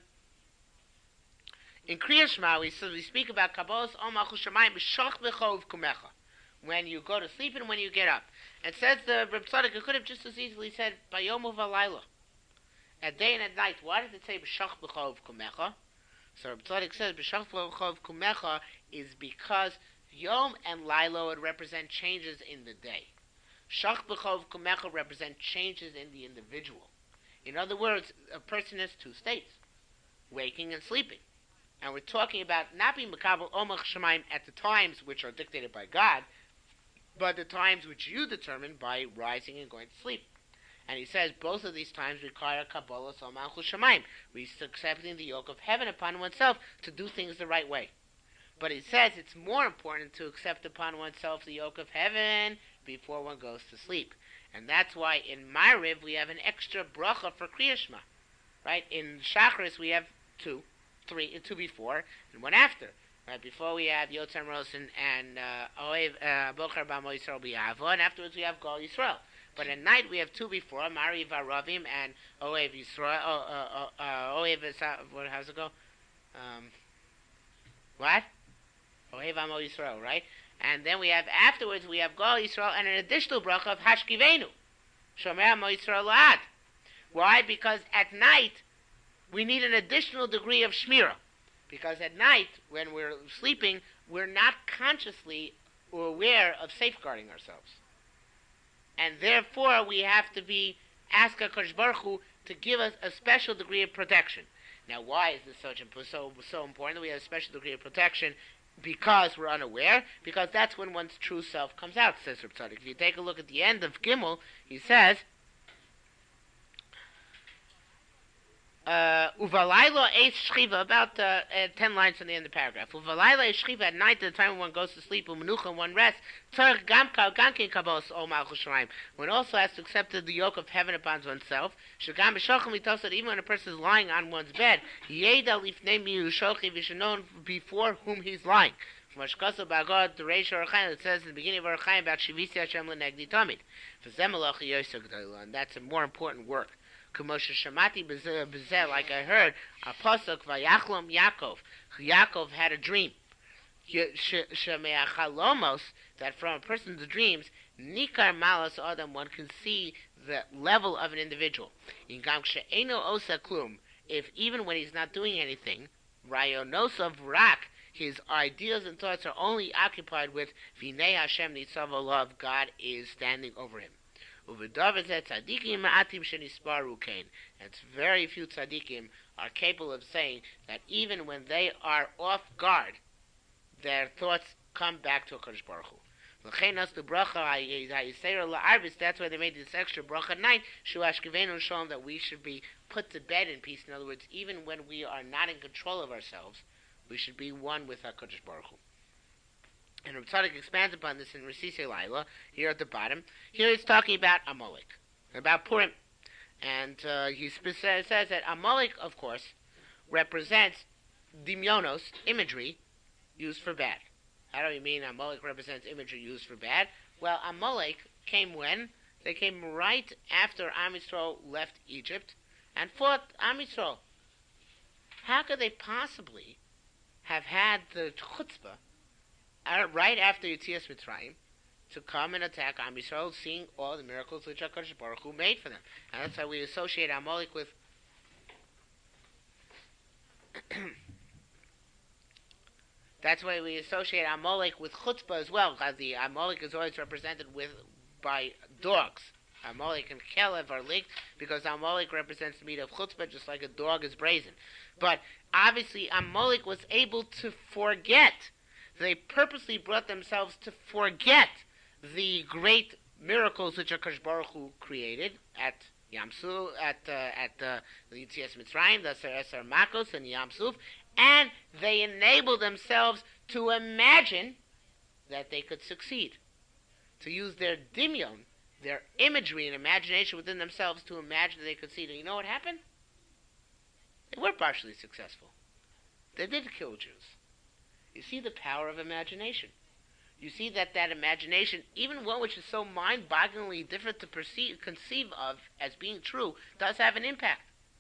in Kriya Shema we so we speak about Kabbalas Omach Shamayim B'Shach V'Chov Kumecha, when you go to sleep and when you get up. And says the Reb Tzaddik, it could have just as easily said Bayom Uvalayla, at day and at night. Why does it say B'Shach V'Chov Kumecha? So Reb Tzaddik says B'Shach V'Chov Kumecha is because Yom and Lailo would represent changes in the day. Shach B'Chov Kumecha represent changes in the individual. In other words, a person has two states, waking and sleeping. And we're talking about not being Makabel Omach Shemaim at the times which are dictated by God, but the times which you determine by rising and going to sleep. And he says both of these times require Kabbalas Omach Shemaim, we accepting the yoke of heaven upon oneself to do things the right way. But he says it's more important to accept upon oneself the yoke of heaven before one goes to sleep. And that's why in Ma'ariv we have an extra bracha for Kriya Shema. Right? In Shachris we have two, three, two before, and one after. Right? Before we have Yotzem Rosen and Oev Bocher B'Amo Yisrael B'Yavo, and afterwards we have Gol Yisrael. But at night we have two before, Ma'ariv Aravim and Oev Yisrael, Oev, what, how's it go? Um, what? Ohev Amo Yisrael, right? And then we have, afterwards, we have Gol Yisrael and an additional bracha of Hashkivenu. Shomer Amo Yisrael La'ad. Why? Because at night, we need an additional degree of Shmirah. Because at night, when we're sleeping, we're not consciously or aware of safeguarding ourselves. And therefore, we have to be, ask HaKadosh Baruch Hu to give us a special degree of protection. Now, why is this such so, so important that we have a special degree of protection? Because we're unaware, because that's when one's true self comes out, says Reb Tzaddik. If you take a look at the end of Gimel, he says, Uh, Uvalayla eis shchiva, about uh, uh, ten lines from the end of the paragraph. Uvalayla eis shchiva, at night, at the time when one goes to sleep, umenucha, one rests, tzarech gamka, gankin kabos, o malchus shemaim. One also has to accept the yoke of heaven upon oneself. Shagam b'shochem mitosad, even when a person is lying on one's bed, yeda lifnei miu shochi, we should know before whom he's lying. From Ashkaso Bagod, the Reish Orachayim, it says in the beginning of Orachayim about Shivisi Hashem L'Negdi Tamid. And that's a more important work. K'moshe Shamati B'zeh, like I heard, Apostle Vayachlom Yaakov. Yaakov had a dream. Sheme'achalomos, that from a person's dreams, Nikar Malas Adam, one can see the level of an individual. Ingam She'eno Osa Klum, if even when he's not doing anything, Rayonosov Rak, his ideas and thoughts are only occupied with Vinei Hashem Nitzavo love, God is standing over him. And it's very few tzaddikim are capable of saying that even when they are off guard, their thoughts come back to HaKadosh Baruch Hu. That's why they made this extra bracha nine, that we should be put to bed in peace. In other words, even when we are not in control of ourselves, we should be one with HaKadosh Baruch Hu. And Reb Tzadok expands upon this in Resisei Laila, here at the bottom. Here he's talking about Amalek, about Purim. And uh, he sp- says that Amalek, of course, represents dimyonos, imagery, used for bad. How do we mean Amalek represents imagery used for bad? Well, Amalek came when? They came right after Am Yisrael left Egypt and fought Am Yisrael. How could they possibly have had the chutzpah uh, right after Yetzias Mitzrayim to come and attack Am Yisrael, seeing all the miracles which HaKadosh Baruch Hu made for them? And that's how we associate Amalek with that's why we associate Amalek with chutzpah as well, because the Amalek is always represented with by dogs. Amalek and Kelev are linked because Amalek represents the meat of chutzpah, just like a dog is brazen. But obviously Amalek was able to forget. They purposely brought themselves to forget the great miracles which HaKadosh Baruch Hu created at Yam Suf, at uh, at uh, the Yetzias Mitzrayim, the Eser Makos and Yam Suf, and they enabled themselves to imagine that they could succeed, to use their dimyon, their imagery and imagination within themselves to imagine that they could succeed. And you know what happened? They were partially successful. They did kill Jews. You see the power of imagination. You see that that imagination, even one which is so mind-bogglingly different to perceive, conceive of as being true, does have an impact.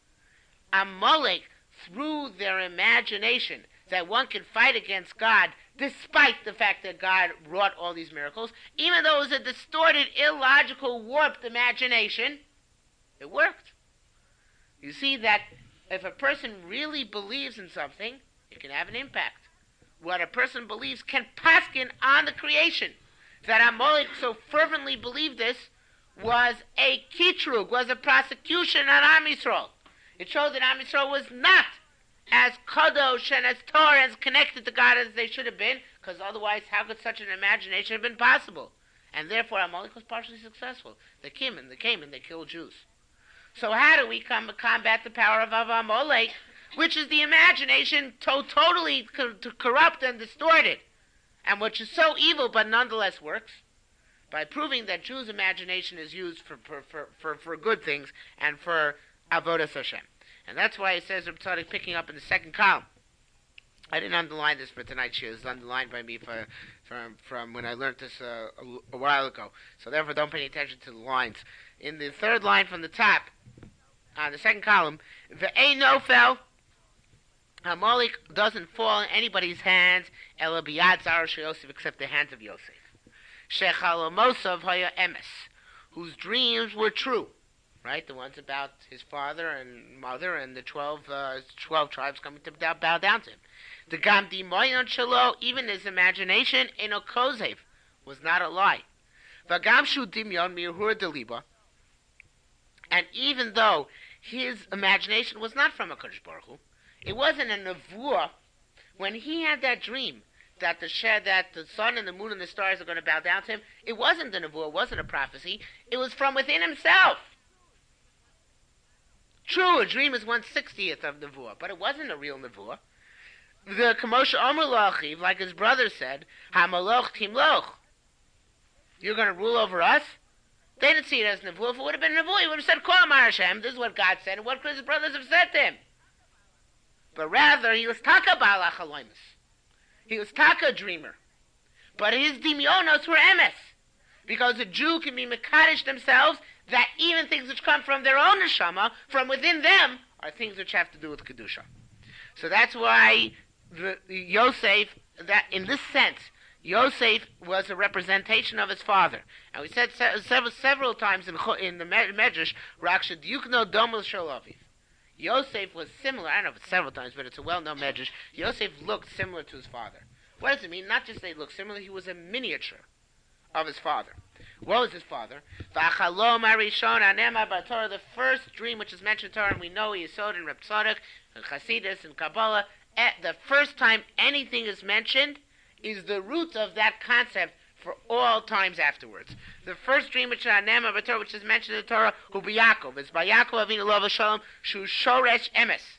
Amalek, through their imagination, that one can fight against God despite the fact that God wrought all these miracles, even though it was a distorted, illogical, warped imagination, it worked. You see that if a person really believes in something, it can have an impact. What a person believes can paskin on the creation. That Amalek so fervently believed this was a kitrug, was a prosecution on Am Yisrael. It shows that Am Yisrael was not as kadosh and as Torah and as connected to God as they should have been, because otherwise how could such an imagination have been possible? And therefore Amalek was partially successful. They came and they came and they killed Jews. So how do we come combat the power of Amalek, which is the imagination to- totally co- to corrupt and distorted, and which is so evil but nonetheless works? By proving that Jews' imagination is used for for, for, for, for good things and for avodas Hashem. And that's why it says, Reb Tzadok picking up in the second column. I didn't underline this for tonight's shiur. It was underlined by me for, from from when I learned this uh, a, a while ago. So therefore don't pay attention to the lines. In the third line from the top, on the second column, Ve'ein nofel, Amalek doesn't fall in anybody's hands, ela biyad zara shel Yosef, except the hands of Yosef. Shechalomosav haya emes, whose dreams were true. Right, the ones about his father and mother and the twelve, uh, twelve tribes coming to bow, bow down to him. The gam dimoyon shelo, even his imagination, eno kozev, was not a lie. V'gam shu dimyon mirhur deliba, and even though his imagination was not from HaKadosh Baruch Hu, it wasn't a nevuah. When he had that dream that the shed, that the sun and the moon and the stars are going to bow down to him, it wasn't a nevuah, it wasn't a prophecy. It was from within himself. True, a dream is one sixtieth of Nevuah, but it wasn't a real Nevuah. The Kamosha Omer Lachiv, like his brother said, HaMaloch Timloch. You're going to rule over us? They didn't see it as Nevuah. If it would have been Nevuah, he would have said, Kol Amar Hashem, this is what God said, and what could his brothers have said to him? But rather, he was Taka Baal HaChaloimus. He was Taka a dreamer. But his Dimyonos were Emes. Because a Jew can be Mekadosh themselves, that even things which come from their own neshama, from within them, are things which have to do with Kedusha. So that's why the, the Yosef, that in this sense, Yosef was a representation of his father. And we said se- several, several times in, in the Medrash, Raksha Yukno Domel Shalaviv. Yosef was similar, I don't know if it's several times, but it's a well-known Medrash. Yosef looked similar to his father. What does it mean? Not just they looked similar, he was a miniature of his father. What was his father? V'achalom harishon hanema b'Torah, the first dream which is mentioned in Torah, and we know he is sold in Reb Tzadok, and Chasidus, and Kabbalah. At the first time anything is mentioned is the root of that concept for all times afterwards. The first dream which is hanema b'Torah, which is mentioned in the Torah, hu b'Yakov. It's by Yaakov Avinu Lo V'Shalom, shu shoresh emes.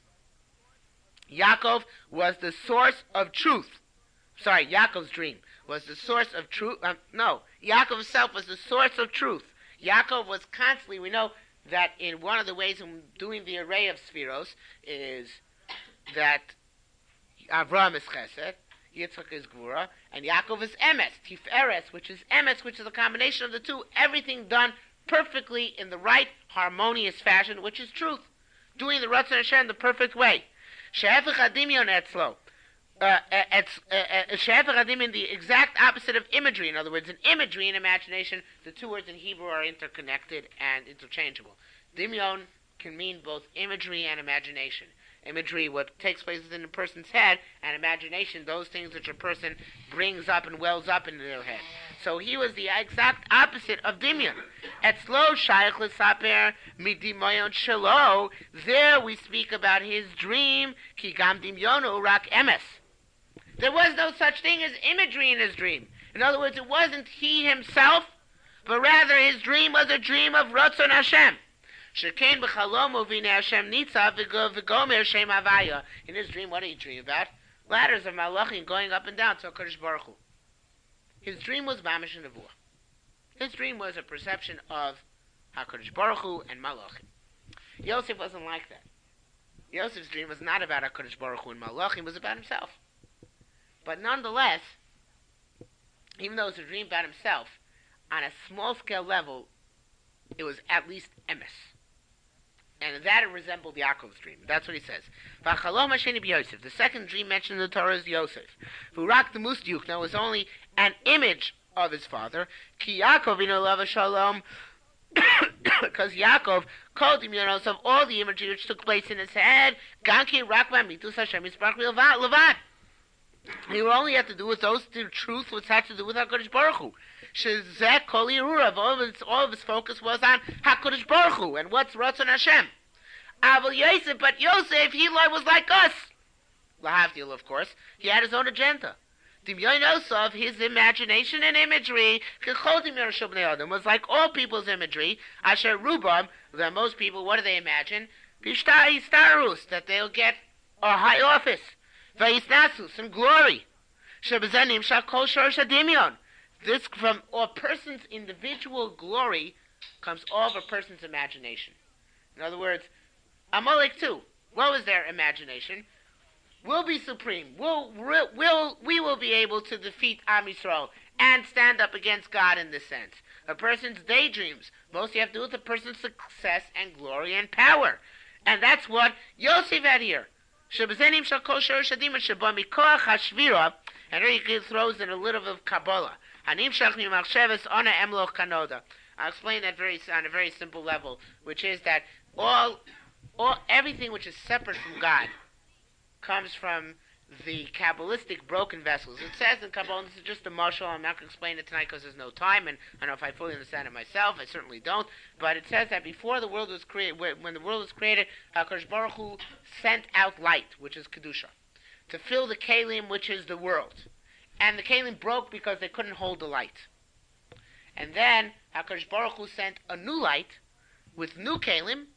Yaakov was the source of truth. Sorry, Yaakov's dream was the source of truth. Um, no, Yaakov himself was the source of truth. Yaakov was constantly, we know that in one of the ways of doing the array of Spheros is that Avraham is Chesed, Yitzchak is Gvura, and Yaakov is Emes, Tiferes, which is Emes, which is a combination of the two, everything done perfectly in the right, harmonious fashion, which is truth. Doing the Ratzon Hashem in the perfect way. She'efech adimyon etzlo. Uh, it's uh, in the exact opposite of imagery. In other words, in imagery and imagination, the two words in Hebrew are interconnected and interchangeable. Dimyon can mean both imagery and imagination. Imagery, what takes place within a person's head, and imagination, those things which a person brings up and wells up into their head. So he was the exact opposite of Dimyon. Etzlo shaykh l'saper midimoyon shelo. There we speak about his dream, ki gam dimyonu rak emes. There was no such thing as imagery in his dream. In other words, it wasn't he himself, but rather his dream was a dream of Ratzon Hashem. Shekain b'chalomo v'nei Hashem nitzav v'gomer shem havaya. In his dream, what did he dream about? Ladders of malachim going up and down to HaKadosh Baruch Hu. His dream was mamish nevuah. His dream was a perception of HaKadosh Baruch Hu and malachim. Yosef wasn't like that. Yosef's dream was not about HaKadosh Baruch Hu and malachim, it was about himself. But nonetheless, even though it was a dream about himself, on a small-scale level, it was at least emes. And that it resembled Yaakov's dream. That's what he says. V'achalom hasheni b'Yosef. The second dream mentioned in the Torah is Yosef. V'urak the musdiuk. Now, it was only an image of his father. Ki Yaakov ino lava shalom. Because Yaakov called him, you know, of all the imagery which took place in his head. Ganki rakman mitus Hashem yisparach levad. He would only have to do with those two truths which had to do with HaKadosh Baruch Hu. Shezek Kol Yerurav. All of his, all of his focus was on HaKadosh Baruch Hu and what's Ratzon Hashem. Aval Yosef, but Yosef, he was like us. Lahavdil, of course. He had his own agenda. Dimyon Yosef, his imagination and imagery, Kechol Dimyon Shel Bnei Adam, was like all people's imagery. Asher Rubam, that most people, what do they imagine? Bishtai Starus, that they'll get a high office. Vayisnasu, some glory. Shebezenim shakol shorish adimyon. This, from a person's individual glory, comes all of a person's imagination. In other words, Amalek too. What was their imagination? We'll be supreme. We'll, we'll, we will be able to defeat Am Yisrael and stand up against God in this sense. A person's daydreams. Most you have to do with a person's success and glory and power. And that's what Yosef had here. Shebezenim shakol shorish adimyon sheba mikoach hashvira. And here he throws in a little of Kabbalah. Hanim shachni machsheves ona emloch kanoda. I'll explain that very on a very simple level, which is that all, all everything which is separate from God comes from the Kabbalistic broken vessels. It says in Kabbalah, and this is just a marshal, I'm not going to explain it tonight because there's no time, and I don't know if I fully understand it myself, I certainly don't, but it says that before the world was created, when the world was created, HaKadosh Baruch Hu sent out light, which is Kedusha, to fill the Kalim, which is the world. And the Kalim broke because they couldn't hold the light. And then HaKadosh Baruch Hu sent a new light with new Kalim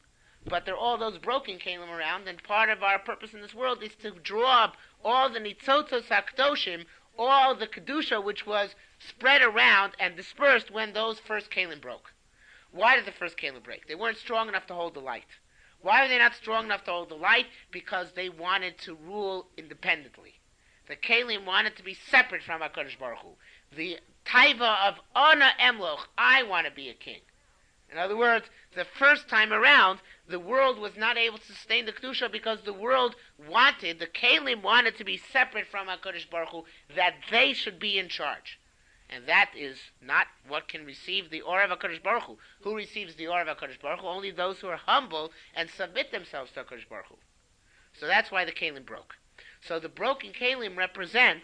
but there are all those broken kelim around, and part of our purpose in this world is to draw up all the nitzotos hakdoshim, all the kedusha which was spread around and dispersed when those first kelim broke. Why did the first kelim break? They weren't strong enough to hold the light. Why were they not strong enough to hold the light? Because they wanted to rule independently. The kelim wanted to be separate from HaKadosh Baruch Hu. The taiva of Ana Emloch, I want to be a king. In other words, the first time around, the world was not able to sustain the Kedusha because the world wanted, the kelim wanted to be separate from HaKadosh Baruch Hu, that they should be in charge. And that is not what can receive the Or of HaKadosh Baruch Hu. Who receives the Or of HaKadosh Baruch Hu? Only those who are humble and submit themselves to HaKadosh Baruch Hu. So that's why the kelim broke. So the broken kelim represent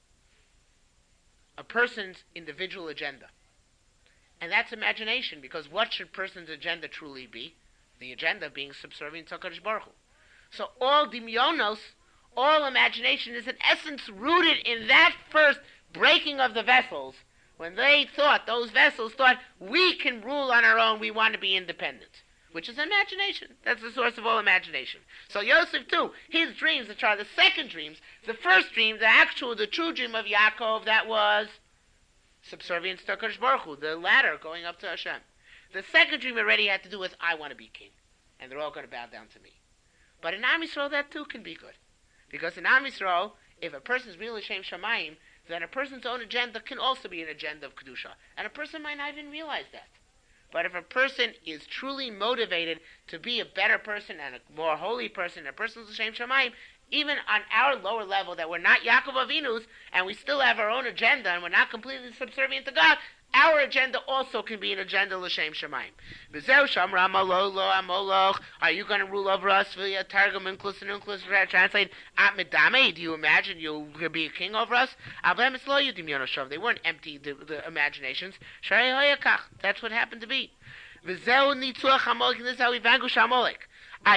a person's individual agenda. And that's imagination, because what should a person's agenda truly be? The agenda being subservient to HaKadosh Baruch Hu. So all dimyonos, all imagination is in essence rooted in that first breaking of the vessels, when they thought, those vessels thought, we can rule on our own, we want to be independent. Which is imagination. That's the source of all imagination. So Yosef too, his dreams, which are the second dreams, the first dream, the actual, the true dream of Yaakov, that was subservience to HaKadosh Baruch Hu, the ladder going up to Hashem. The second dream already had to do with, I want to be king. And they're all going to bow down to me. But in Am Yisrael, that too can be good. Because in Am Yisrael, if a person is really Shem Shamayim, then a person's own agenda can also be an agenda of Kedusha. And a person might not even realize that. But if a person is truly motivated to be a better person and a more holy person, a person's Shem Shamayim, even on our lower level, that we're not Yaakov Avinu's, and we still have our own agenda, and we're not completely subservient to God, our agenda also can be an agenda l'shem shamayim. V'zeu shamra amalolo amoloch. Are you going to rule over us? V'ya targum inclus and inclus translate at medame. Do you imagine you'll be a king over us? Ablem es lo yudim yonoshav. They weren't empty the, the imaginations. Sharei hoyakach. That's what happened to be. V'zeu nitzuach amalek. This is how we vanquish amalek.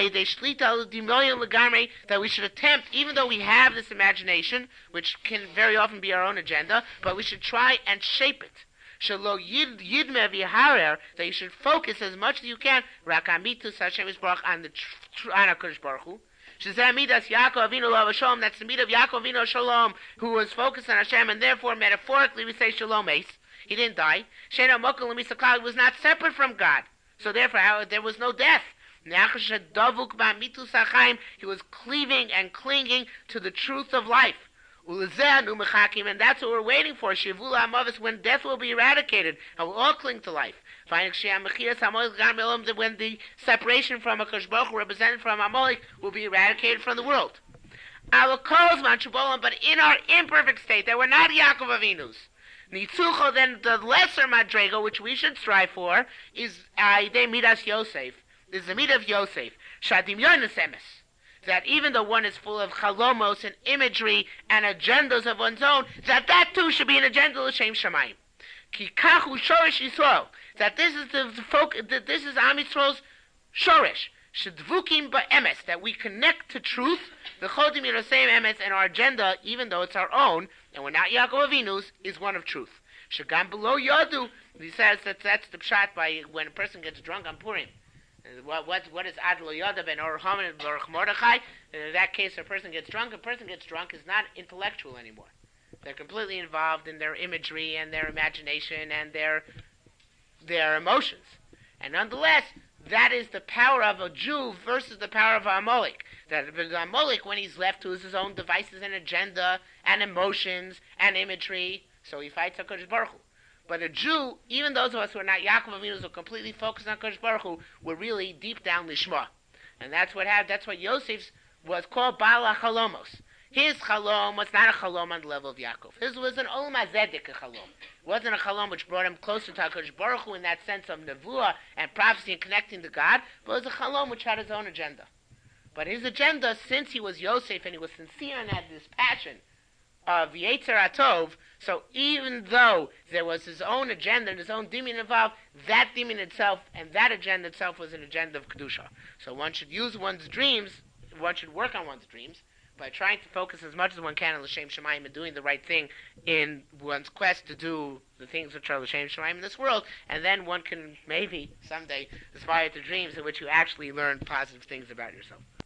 That we should attempt, even though we have this imagination, which can very often be our own agenda, but we should try and shape it. Shelo yidme v'harer, that you should focus as much as you can, rakamitus Hashem Yisbarach, on the on HaKadosh Baruch Hu. Shezeh midas Yaakov Avinu lo Shalom, that's the midah of Yaakov Avinu Shalom, who was focused on Hashem, and therefore, metaphorically, we say Shalom Eis. He didn't die. Shena Mokal L'Misaklal was not separate from God. So therefore, how, there was no death. He was cleaving and clinging to the truth of life. And that's what we're waiting for. When death will be eradicated, and we'll all cling to life. When the separation from HaKadosh Baruch Hu, represented from Amalek, will be eradicated from the world. But in our imperfect state, that we're not Yaakov Avinu's, Nitzucho, then the lesser Madrego, which we should strive for, is Aidei Midas Yosef. This is the midah of Yosef. Shadim Yonis Emes. That even though one is full of chalomos and imagery and agendas of one's own, that that too should be an agenda l'shem shamayim. Ki kachu shorish Yisrael. That this is the, the folk, that this is Am Yisrael's shorish. Shedvukim ba'emes. That we connect to truth. The chodim yirosem emes, and our agenda, even though it's our own, and we're not Yaakov Avinu's, is one of truth. Shagam below yodu. He says that that's the pshat by when a person gets drunk on Purim. What what what is Ad Lo Yoda ben Or Haman and Baruch Mordechai? In that case, a person gets drunk. A person gets drunk is not intellectual anymore. They're completely involved in their imagery and their imagination and their their emotions. And nonetheless, that is the power of a Jew versus the power of Amalek. That Amalek, when he's left to his own devices and agenda and emotions and imagery, so he fights HaKadosh Baruch Hu. But a Jew, even those of us who are not Yaakov Avinu's, who are completely focused on Kodesh Baruch Hu, were really deep down Lishma. And that's what happened. That's what Yosef's was called Baal HaChalomos. His Chalom was not a Chalom on the level of Yaakov. His was an Olam HaZedek Chalom. It wasn't a Chalom which brought him closer to HaKadosh Baruch Hu in that sense of Nevuah and prophecy and connecting to God, but it was a Chalom which had his own agenda. But his agenda, since he was Yosef and he was sincere and had this passion of Yetzer HaTov, so even though there was his own agenda and his own demon involved, that demon itself and that agenda itself was an agenda of Kedusha. So one should use one's dreams, one should work on one's dreams, by trying to focus as much as one can on L'Shem Shemayim and doing the right thing in one's quest to do the things which are L'Shem Shemayim in this world, and then one can maybe someday aspire to dreams in which you actually learn positive things about yourself.